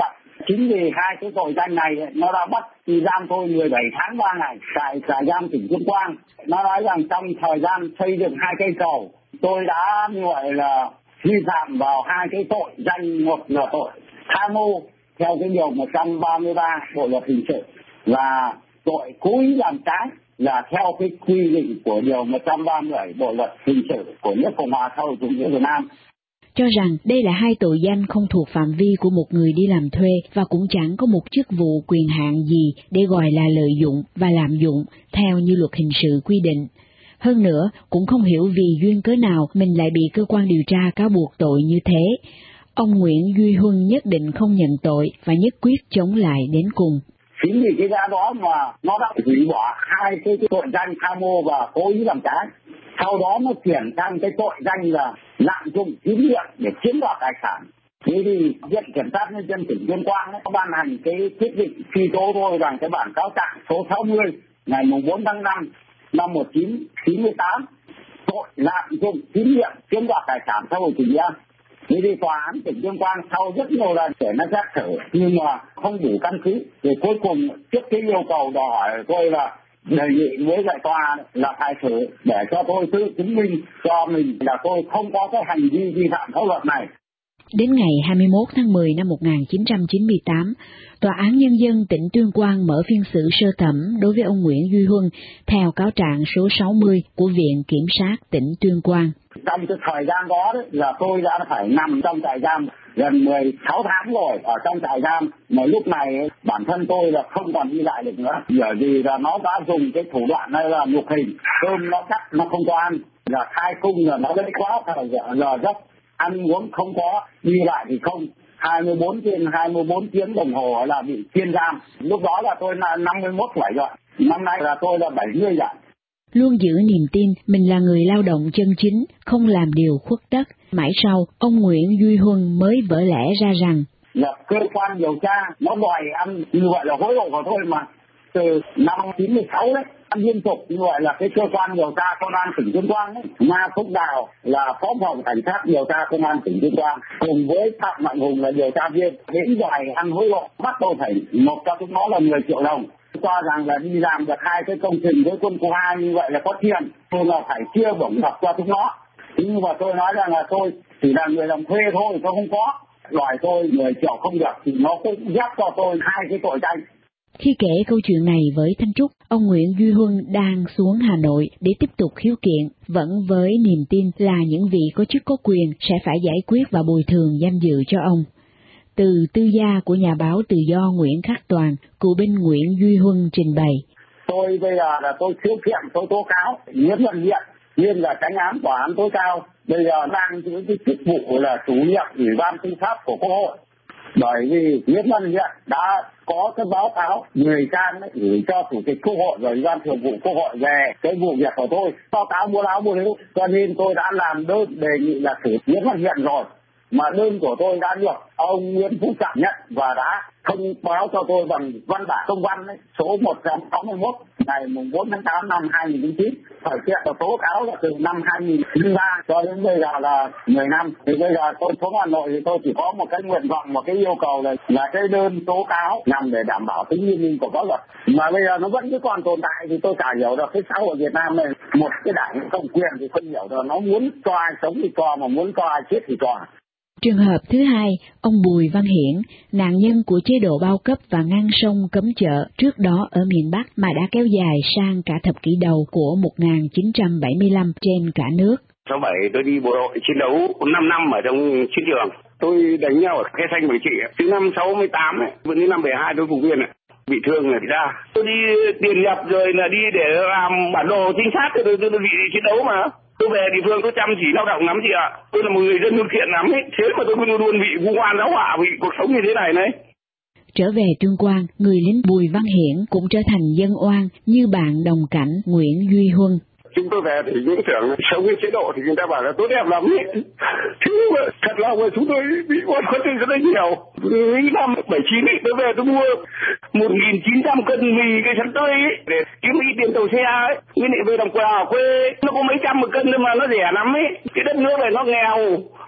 chính vì hai cái tội danh này nó đã bắt giam tôi mười bảy tháng ba ngày tại trại giam tỉnh Tuyên Quang. Nó nói rằng trong thời gian xây dựng hai cây cầu, tôi đã như vậy là vi phạm vào hai cái tội danh, một là tội tham mô theo cái điều một trăm ba mươi ba Bộ luật hình sự và tội cố ý làm trái là theo cái quy định của điều một trăm ba mươi bảy Bộ luật hình sự của nước Cộng hòa xã hội chủ nghĩa Việt Nam. Cho rằng đây là hai tội danh không thuộc phạm vi của một người đi làm thuê và cũng chẳng có một chức vụ quyền hạn gì để gọi là lợi dụng và lạm dụng theo như luật hình sự quy định. Hơn nữa, cũng không hiểu vì duyên cớ nào mình lại bị cơ quan điều tra cáo buộc tội như thế. Ông Nguyễn Duy Huân nhất định không nhận tội và nhất quyết chống lại đến cùng. Chính vì cái giá đó mà nó đã hủy bỏ hai cái tội danh tham mô và cố ý làm trái. Sau đó nó chuyển sang cái tội danh là lạm dụng tín nhiệm để chiếm đoạt tài sản. Thế thì Viện Kiểm sát Nhân dân tỉnh Tuyên Quang ấy, có ban hành cái quyết định truy tố tôi rằng cái bản cáo trạng số sáu mươi ngày bốn tháng năm năm một nghìn chín trăm chín mươi tám tội lạm dụng tín nhiệm chiếm đoạt tài sản xã hội chủ nghĩa. Thế thì tòa án tỉnh Tuyên Quang sau rất nhiều lần để nó xét xử nhưng mà không đủ căn cứ. Thì cuối cùng trước cái yêu cầu đòi hỏi tôi là đề nghị với lại tòa là phải xử để cho tôi tự chứng minh cho mình là tôi không có cái hành vi vi phạm pháp luật này. Đến ngày hai mươi mốt tháng mười năm một nghìn chín trăm chín mươi tám, Tòa án Nhân dân tỉnh Tuyên Quang mở phiên xử sơ thẩm đối với ông Nguyễn Duy Huân theo cáo trạng số sáu mươi của Viện Kiểm sát tỉnh Tuyên Quang. Trong cái thời gian đó đấy, là tôi đã phải nằm trong trại giam gần mười sáu tháng rồi ở trong trại giam, mà lúc này bản thân tôi là không còn đi lại được nữa, bởi vì là nó đã dùng cái thủ đoạn này là nhục hình, cơm nó cắt nó không có ăn, là khai cung là nó lấy quá thời giờ giấc, ăn uống không có, đi lại thì không. hai mươi bốn trên hai mươi bốn tiếng đồng hồ là bị kiên giam. Lúc đó là tôi là năm mươi mốt tuổi rồi, năm nay là tôi là bảy mươi rồi. Luôn giữ niềm tin mình là người lao động chân chính, không làm điều khuất tất. Mãi sau, ông Nguyễn Duy Huân mới vỡ lẽ ra rằng là cơ quan điều tra nó đòi ăn như vậy là hối lộ của tôi mà. Từ năm chín mươi sáu đấy, ăn liên tục như vậy là cái cơ quan điều tra công an tỉnh Tuyên Quang ấy, Ma Phúc Đào là phó phòng cảnh sát điều tra công an tỉnh Tuyên Quang cùng với Phạm Mạnh Hùng là điều tra viên đến đòi ăn hối lộ, bắt tôi phải nộp cho chúng nó là mười triệu đồng. Cho rằng là đi làm được hai cái công trình với quân khu hai như vậy là có tiền, tôi là phải chia bổng lộc cho chúng nó. Nhưng mà tôi nói rằng là tôi chỉ là người làm thuê thôi, tôi không có. Đòi tôi mười triệu không được thì nó cũng ghép cho tôi hai cái tội danh. Khi kể câu chuyện này với Thanh Trúc, ông Nguyễn Duy Huân đang xuống Hà Nội để tiếp tục khiếu kiện, vẫn với niềm tin là những vị có chức có quyền sẽ phải giải quyết và bồi thường danh dự cho ông. Từ tư gia của nhà báo tự do Nguyễn Khắc Toàn, cựu binh Nguyễn Duy Huân trình bày. Tôi bây giờ là tôi khiếu kiện, tôi tố cáo, Nguyễn Văn Viện, nguyên là chánh án tòa án tối cao, bây giờ đang giữ cái chức vụ là chủ nhiệm Ủy ban Tư pháp của Quốc hội. Bởi vì Nguyễn Văn Viện đã có cái báo cáo mười trang ấy, gửi cho Chủ tịch Quốc hội và Ủy ban Thường vụ Quốc hội về cái vụ việc của tôi. Báo cáo mua láo mua lếu, cho nên tôi đã làm đơn đề nghị là xử Nguyễn Văn Viện rồi. Mà đơn của tôi đã được ông Nguyễn Phú Trọng nhận và đã thông báo cho tôi bằng văn bản công văn ấy, số một trăm sáu mươi mốt ngày bốn tháng tám năm hai nghìn không trăm lẻ chín. Thời kiện của tố cáo là từ năm hai nghìn không trăm lẻ ba cho đến bây giờ là mười năm. Thì bây giờ tôi xuống Hà Nội thì tôi chỉ có một cái nguyện vọng, một cái yêu cầu là, là cái đơn tố cáo nhằm để đảm bảo tính nghiêm minh của pháp luật. Mà bây giờ nó vẫn cứ còn tồn tại thì tôi chả hiểu được cái xã hội Việt Nam này, một cái đảng công quyền thì không hiểu được, nó muốn cho ai sống thì cho, mà muốn cho ai chết thì cho. Trường hợp thứ hai, ông Bùi Văn Hiển, nạn nhân của chế độ bao cấp và ngăn sông cấm chợ trước đó ở miền Bắc mà đã kéo dài sang cả thập kỷ đầu của một nghìn chín trăm bảy mươi lăm trên cả nước. Sáu bảy tôi đi bộ đội chiến đấu năm năm ở trong chiến trường. Tôi đánh nhau ở Khe Xanh với chị. Từ năm sáu mươi tám ấy, vẫn đến năm bảy mươi hai tôi phục viên ấy. Bị thương rồi ra. Tôi đi tiền nhập rồi là đi để làm bản đồ chính xác cho tôi, tôi, tôi bị chiến đấu mà. Tôi về địa phương tôi chăm chỉ lao động lắm chị ạ. Tôi là một người dân lương thiện lắm ấy. Thế mà tôi luôn luôn bị vu oan giáo họa vì cuộc sống như thế này này. Trở về Tuyên Quang, người lính Bùi Văn Hiển cũng trở thành dân oan như bạn đồng cảnh Nguyễn Duy Huân. Chúng tôi về thì những tưởng sống với chế độ thì người ta bảo là tốt đẹp lắm ấy. Thế mà thật lòng là chúng tôi bị oan khuất rất là nhiều. Năm bảy chín ấy, tôi về tôi mua một nghìn chín trăm cân mì cây sắn tươi ấy, để kiếm ít tiền tàu xe ấy. Nguyên lại về đồng quà ở quê, nó có mấy trăm một cân nhưng mà nó rẻ lắm ấy. Cái đất nước này nó nghèo,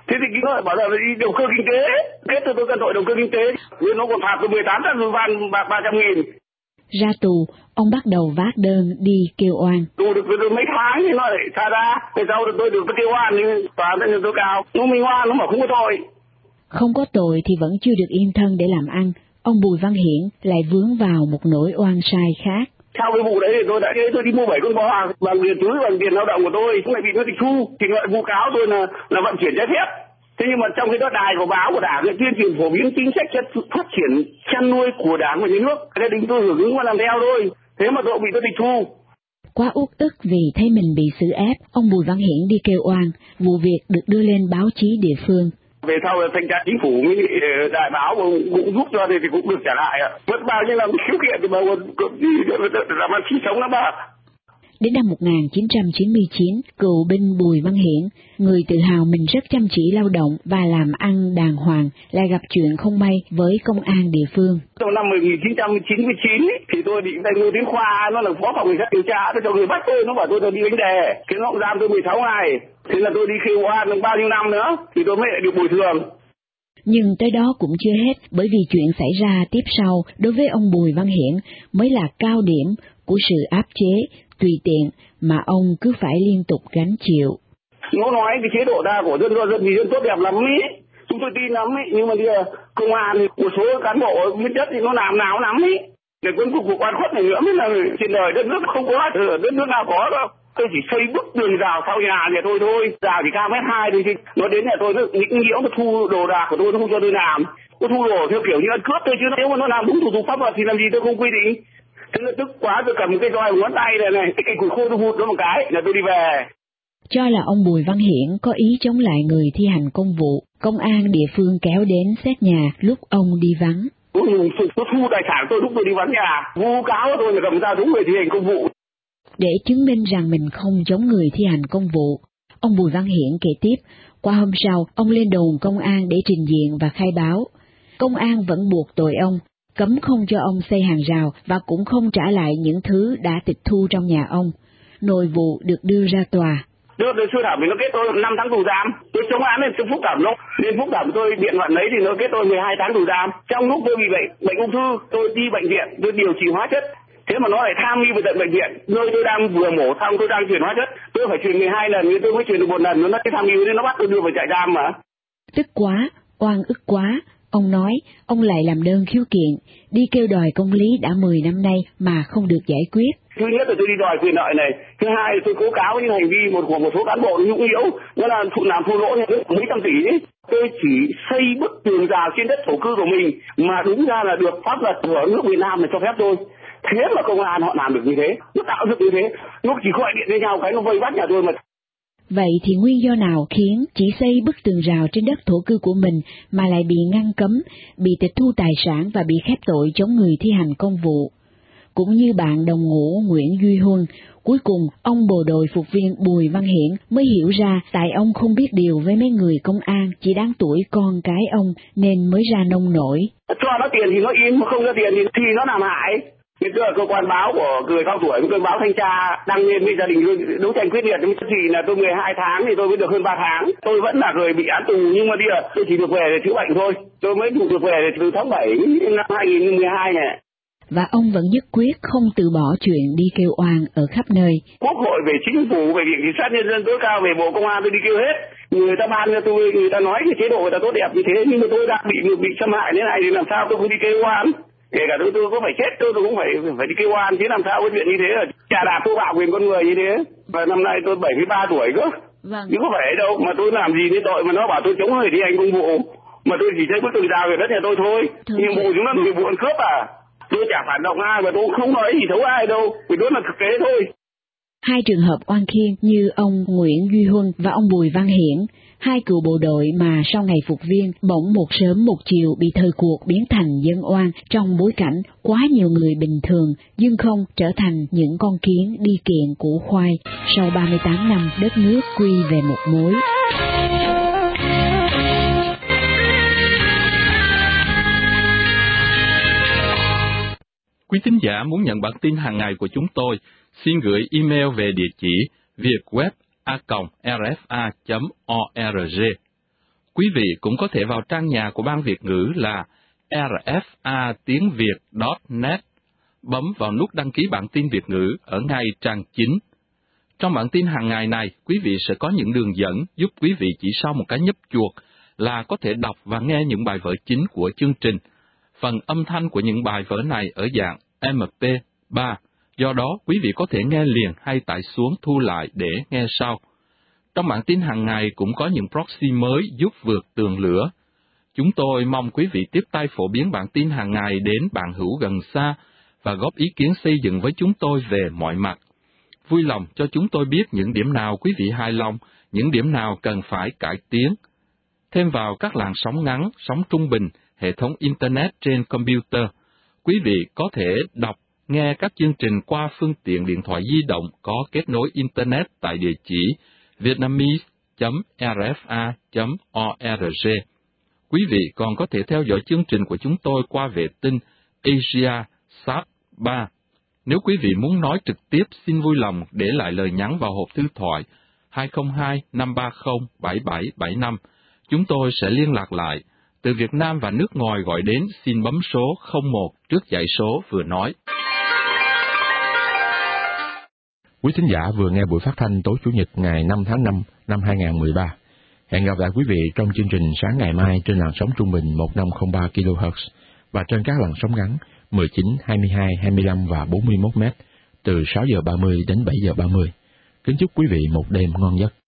Thế thì nó lại bảo là đi đầu cơ kinh tế, kết tôi tôi cần tội đầu cơ kinh tế, nhưng nó còn phạt tôi mười tám trăm van bạc ba trăm nghìn. Ra tù, ông bắt đầu vác đơn đi kêu oan. Tù được được mấy tháng thì nó lại xa ra, về sau tôi được kêu oan nhưng tòa án nhân tối cao, nó mình oan nó bảo không có tội. Không có tội thì vẫn chưa được yên thân để làm ăn, ông Bùi Văn Hiển lại vướng vào một nỗi oan sai khác. Sau cái vụ đấy thì tôi đã tôi đi mua bảy con bò bằng tiền túi bằng tiền lao động của tôi, cũng lại bị nó tịch thu, thì lại vu cáo tôi là là vận chuyển trái phép. Thế nhưng mà trong cái đó đài của báo của đảng tuyên truyền phổ biến chính sách phát triển chăn nuôi của đảng và nhà nước, gia đình tôi hưởng ứng và làm theo thôi. Thế mà tôi bị tôi tịch thu. Quá uất ức vì thấy mình bị xử ép, ông Bùi Văn Hiển đi kêu oan, vụ việc được đưa lên báo chí địa phương. Về sau thanh tra chính phủ mới đại báo cũng giúp cho thì cũng được trả lại ạ. Mất bao nhiêu làm khiếu kiện thì mà còn gì làm ăn sinh sống lắm ạ. Đến năm một nghìn chín trăm chín mươi chín, cựu binh Bùi Văn Hiển, người tự hào mình rất chăm chỉ lao động và làm ăn đàng hoàng, lại gặp chuyện không may với công an địa phương. Trong năm một nghìn chín trăm chín mươi chín thì tôi bị tay Ngô Tiến Khoa, nó là phó phòng cảnh sát điều tra, tôi cho người bắt tôi, nó bảo tôi là đi đánh đề, khiến nó giam tôi mười sáu ngày. Thế là tôi đi kêu oan được bao nhiêu năm nữa thì tôi mới được bồi thường. Nhưng tới đó cũng chưa hết, bởi vì chuyện xảy ra tiếp sau đối với ông Bùi Văn Hiển mới là cao điểm của sự áp chế, tùy tiện mà ông cứ phải liên tục gánh chịu. Nó nói cái chế độ đa của dân do dân thì dân tốt đẹp lắm ý, chúng tôi tin lắm ý, nhưng mà bây giờ công an thì một số cán bộ viên chất thì nó làm nào lắm ý, để quân cục của quan khuất này nữa mới là trên đời đất nước không có ở đất nước nào có đâu. Tôi chỉ xây bức tường rào sau nhà nhà tôi thôi, rào chỉ cao mét hai thôi, chứ nó đến nhà tôi nó những nhiễu nó thu đồ đạc của tôi, nó không cho tôi làm, nó thu đồ theo kiểu như ăn cướp thôi, chứ nếu mà nó làm đúng thủ tục pháp luật thì làm gì tôi không quy định. Thế là tức quá, tôi cầm cái roi ngón tay này này, cái cây củi khô tôi hụt nó một cái là tôi đi về. Cho là ông Bùi Văn Hiển có ý chống lại người thi hành công vụ, công an địa phương kéo đến xét nhà lúc ông đi vắng. Tôi thu tài sản tôi lúc tôi đi vắng nhà, vu cáo tôi là cầm dao đúng người thi hành công vụ. Để chứng minh rằng mình không chống người thi hành công vụ, ông Bùi Văn Hiển kể tiếp, qua hôm sau ông lên đồn công an để trình diện và khai báo. Công an vẫn buộc tội ông, cấm không cho ông xây hàng rào và cũng không trả lại những thứ đã tịch thu trong nhà ông. Nội vụ được đưa ra tòa. Đưa tới sơ thẩm thì nó kết tôi năm tháng tù giam. Tôi chống án lên phúc thẩm nó, lên phúc thẩm tôi biện luận đấy thì nó kết tôi mười hai tháng tù giam. Trong lúc tôi bị bệnh bệnh ung thư, tôi đi bệnh viện, tôi điều trị hóa chất. Thế mà nó lại tham mưu về tận bệnh viện, nơi tôi đang vừa mổ xong tôi đang chuyển hóa chất, tôi phải chuyển mười hai lần nhưng tôi mới chuyển được một lần, nó tham mưu nên nó bắt tôi đưa vào trại giam mà. Tức quá, oan ức quá. Ông nói, ông lại làm đơn khiếu kiện, đi kêu đòi công lý đã mười năm nay mà không được giải quyết. Thứ nhất là tôi đi đòi quyền lợi này, thứ hai là tôi tố cáo những hành vi một của một số cán bộ nhũng nhiễu, nó là thụ làm thua lỗ mấy trăm tỷ ấy. Tôi chỉ xây bức tường rào trên đất thổ cư của mình mà đúng ra là được pháp luật của nước Việt Nam là cho phép tôi. Thế mà công an họ làm được như thế, nó tạo dựng như thế, lúc chỉ gọi điện với nhau cái nó vây bắt nhà tôi mà. Vậy thì nguyên do nào khiến chỉ xây bức tường rào trên đất thổ cư của mình mà lại bị ngăn cấm, bị tịch thu tài sản và bị khép tội chống người thi hành công vụ? Cũng như bạn đồng ngũ Nguyễn Duy Huân, cuối cùng ông bộ đội phục viên Bùi Văn Hiển mới hiểu ra tại ông không biết điều với mấy người công an chỉ đáng tuổi con cái ông nên mới ra nông nổi. Cho nó tiền thì nó im, mà không cho tiền thì, thì nó làm hại. Bây giờ cơ quan báo của người cao tuổi, cơ quan báo thanh tra đăng lên với gia đình đấu tranh quyết liệt, thì là tôi mười hai tháng thì tôi mới được hơn ba tháng. Tôi vẫn là người bị án tù nhưng mà bây giờ tôi chỉ được về để chữa bệnh thôi. Tôi mới được về từ tháng bảy năm hai nghìn mười hai này. Và ông vẫn nhất quyết không từ bỏ chuyện đi kêu oan ở khắp nơi. Quốc hội, về chính phủ, về viện kiểm sát nhân dân tối cao, về bộ công an tôi đi kêu hết. Người ta ban cho tôi, người ta nói cái chế độ người ta tốt đẹp như thế, nhưng mà tôi đang bị bị xâm hại thế này thì làm sao tôi không đi kêu oan? Kể cả tôi tôi có phải chết tôi tôi cũng phải phải đi kêu oan, chứ làm sao cái chuyện như thế là trà đạp thô bạo quyền con người như thế. Và năm nay tôi bảy mươi ba tuổi cơ, vâng. Chứ có phải đâu mà tôi làm gì với tội mà nó bảo tôi chống người thi hành công vụ, mà tôi chỉ thấy bức tường rào về đất nhà tôi thôi. Nhưng vụ chúng nó bị vụ ăn cướp à? Tôi chả phản động ai mà tôi không nói gì thấu ai đâu, vì đó là thực tế thôi. Hai trường hợp oan khiên như ông Nguyễn Duy Huân và ông Bùi Văn Hiển, hai cựu bộ đội mà sau ngày phục viên bỗng một sớm một chiều bị thời cuộc biến thành dân oan trong bối cảnh quá nhiều người bình thường nhưng không trở thành những con kiến đi kiện củ khoai sau ba mươi tám năm đất nước quy về một mối. Quý thính giả muốn nhận bản tin hàng ngày của chúng tôi, xin gửi email về địa chỉ vietweb a còng rfa chấm org Quý vị cũng có thể vào trang nhà của Ban Việt ngữ là r f a tiếng việt chấm net, bấm vào nút đăng ký bản tin Việt ngữ ở ngay trang chính. Trong bản tin hàng ngày này, quý vị sẽ có những đường dẫn giúp quý vị chỉ sau một cái nhấp chuột là có thể đọc và nghe những bài vở chính của chương trình. Phần âm thanh của những bài vở này ở dạng em pê ba, do đó quý vị có thể nghe liền hay tải xuống thu lại để nghe sau. Trong bản tin hàng ngày cũng có những proxy mới giúp vượt tường lửa. Chúng tôi mong quý vị tiếp tay phổ biến bản tin hàng ngày đến bạn hữu gần xa và góp ý kiến xây dựng với chúng tôi về mọi mặt. Vui lòng cho chúng tôi biết những điểm nào quý vị hài lòng, những điểm nào cần phải cải tiến. Thêm vào các làn sóng ngắn, sóng trung bình, hệ thống Internet trên computer, quý vị có thể đọc, nghe các chương trình qua phương tiện điện thoại di động có kết nối Internet tại địa chỉ vietnamese chấm r f a chấm org. Quý vị còn có thể theo dõi chương trình của chúng tôi qua vệ tinh Asia Sat ba. Nếu quý vị muốn nói trực tiếp, xin vui lòng để lại lời nhắn vào hộp thư thoại hai không hai năm ba không bảy bảy bảy năm. Chúng tôi sẽ liên lạc lại. Từ Việt Nam và nước ngoài gọi đến, xin bấm số không một trước dãy số vừa nói. Quý thính giả vừa nghe buổi phát thanh tối Chủ nhật ngày năm tháng năm năm hai không một ba. Hẹn gặp lại quý vị trong chương trình sáng ngày mai trên làn sóng trung bình một nghìn năm trăm ba ki lô héc và trên các làn sóng ngắn mười chín, hai mươi hai, hai mươi lăm và bốn mươi mốt mét từ sáu giờ ba mươi đến bảy giờ ba mươi. Kính chúc quý vị một đêm ngon giấc.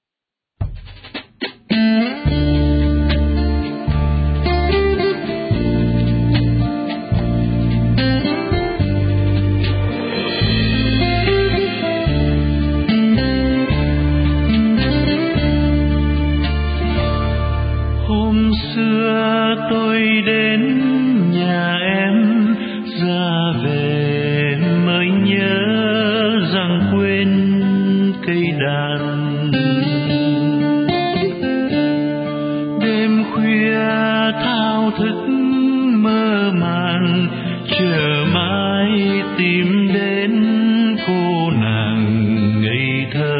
Hôm xưa tôi đến nhà em ra về mới nhớ rằng quên cây đàn. Đêm khuya thao thức mơ màng chờ mãi tìm đến cô nàng ngây thơ.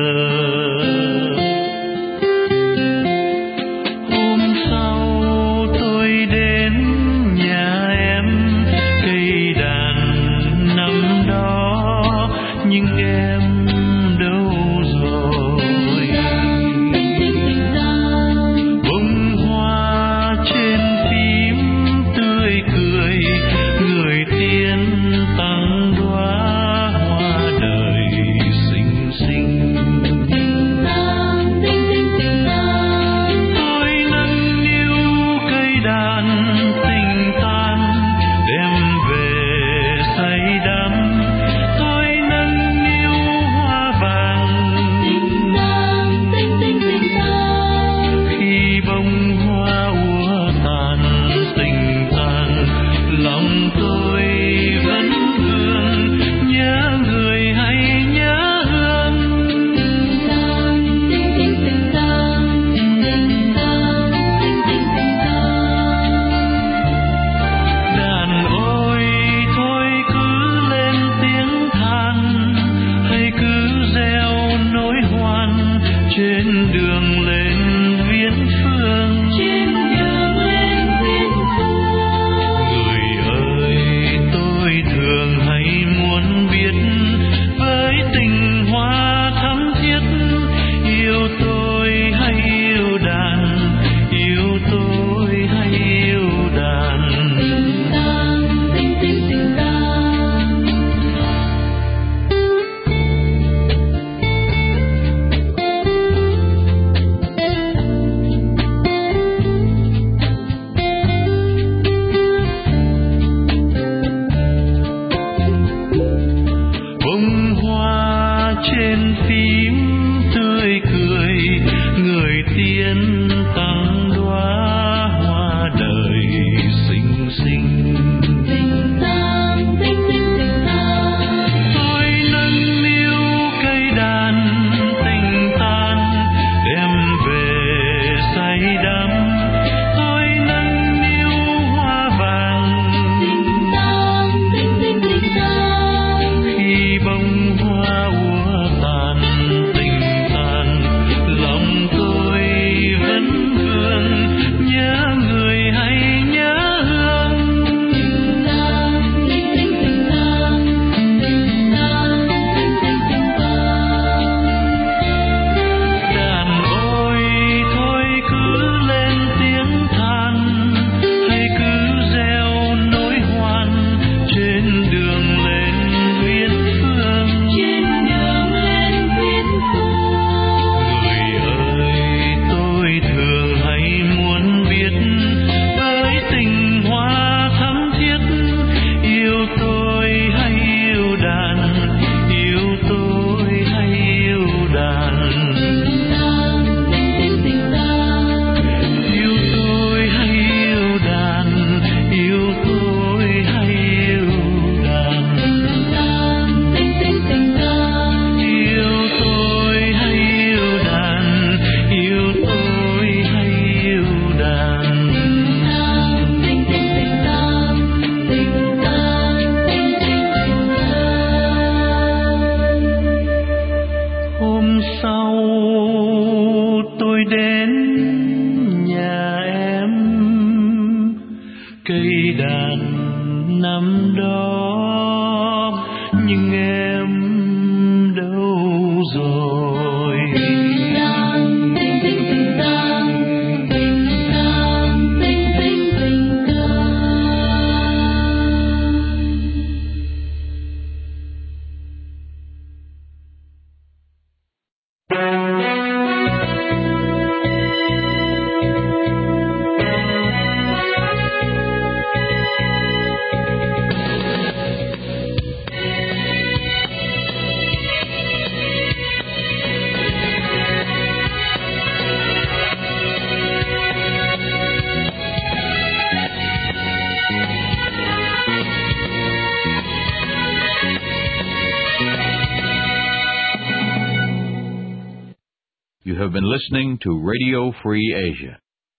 have been listening to Radio Free Asia.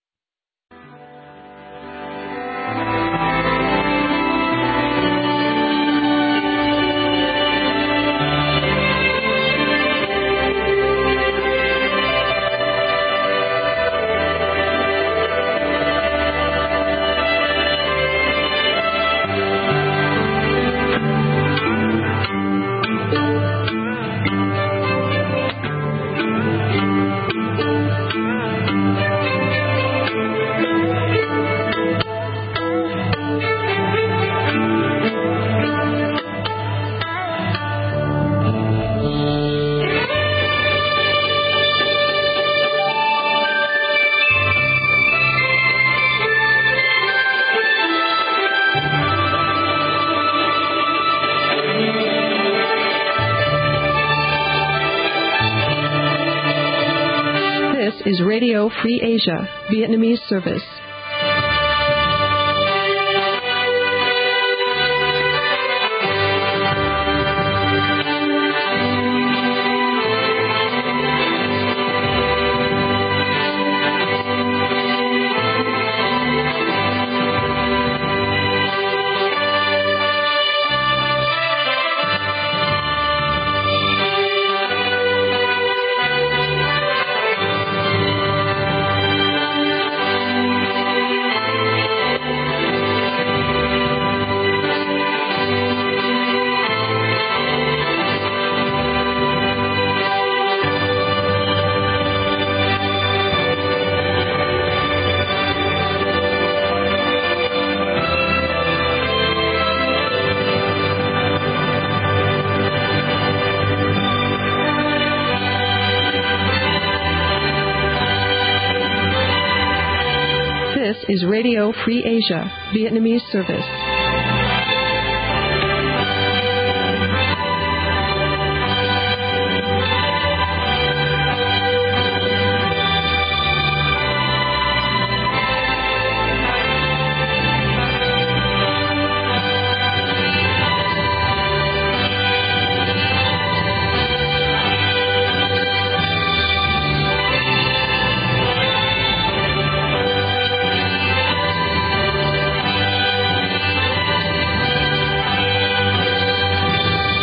Is Radio Free Asia, Vietnamese service. Is Radio Free Asia, Vietnamese service.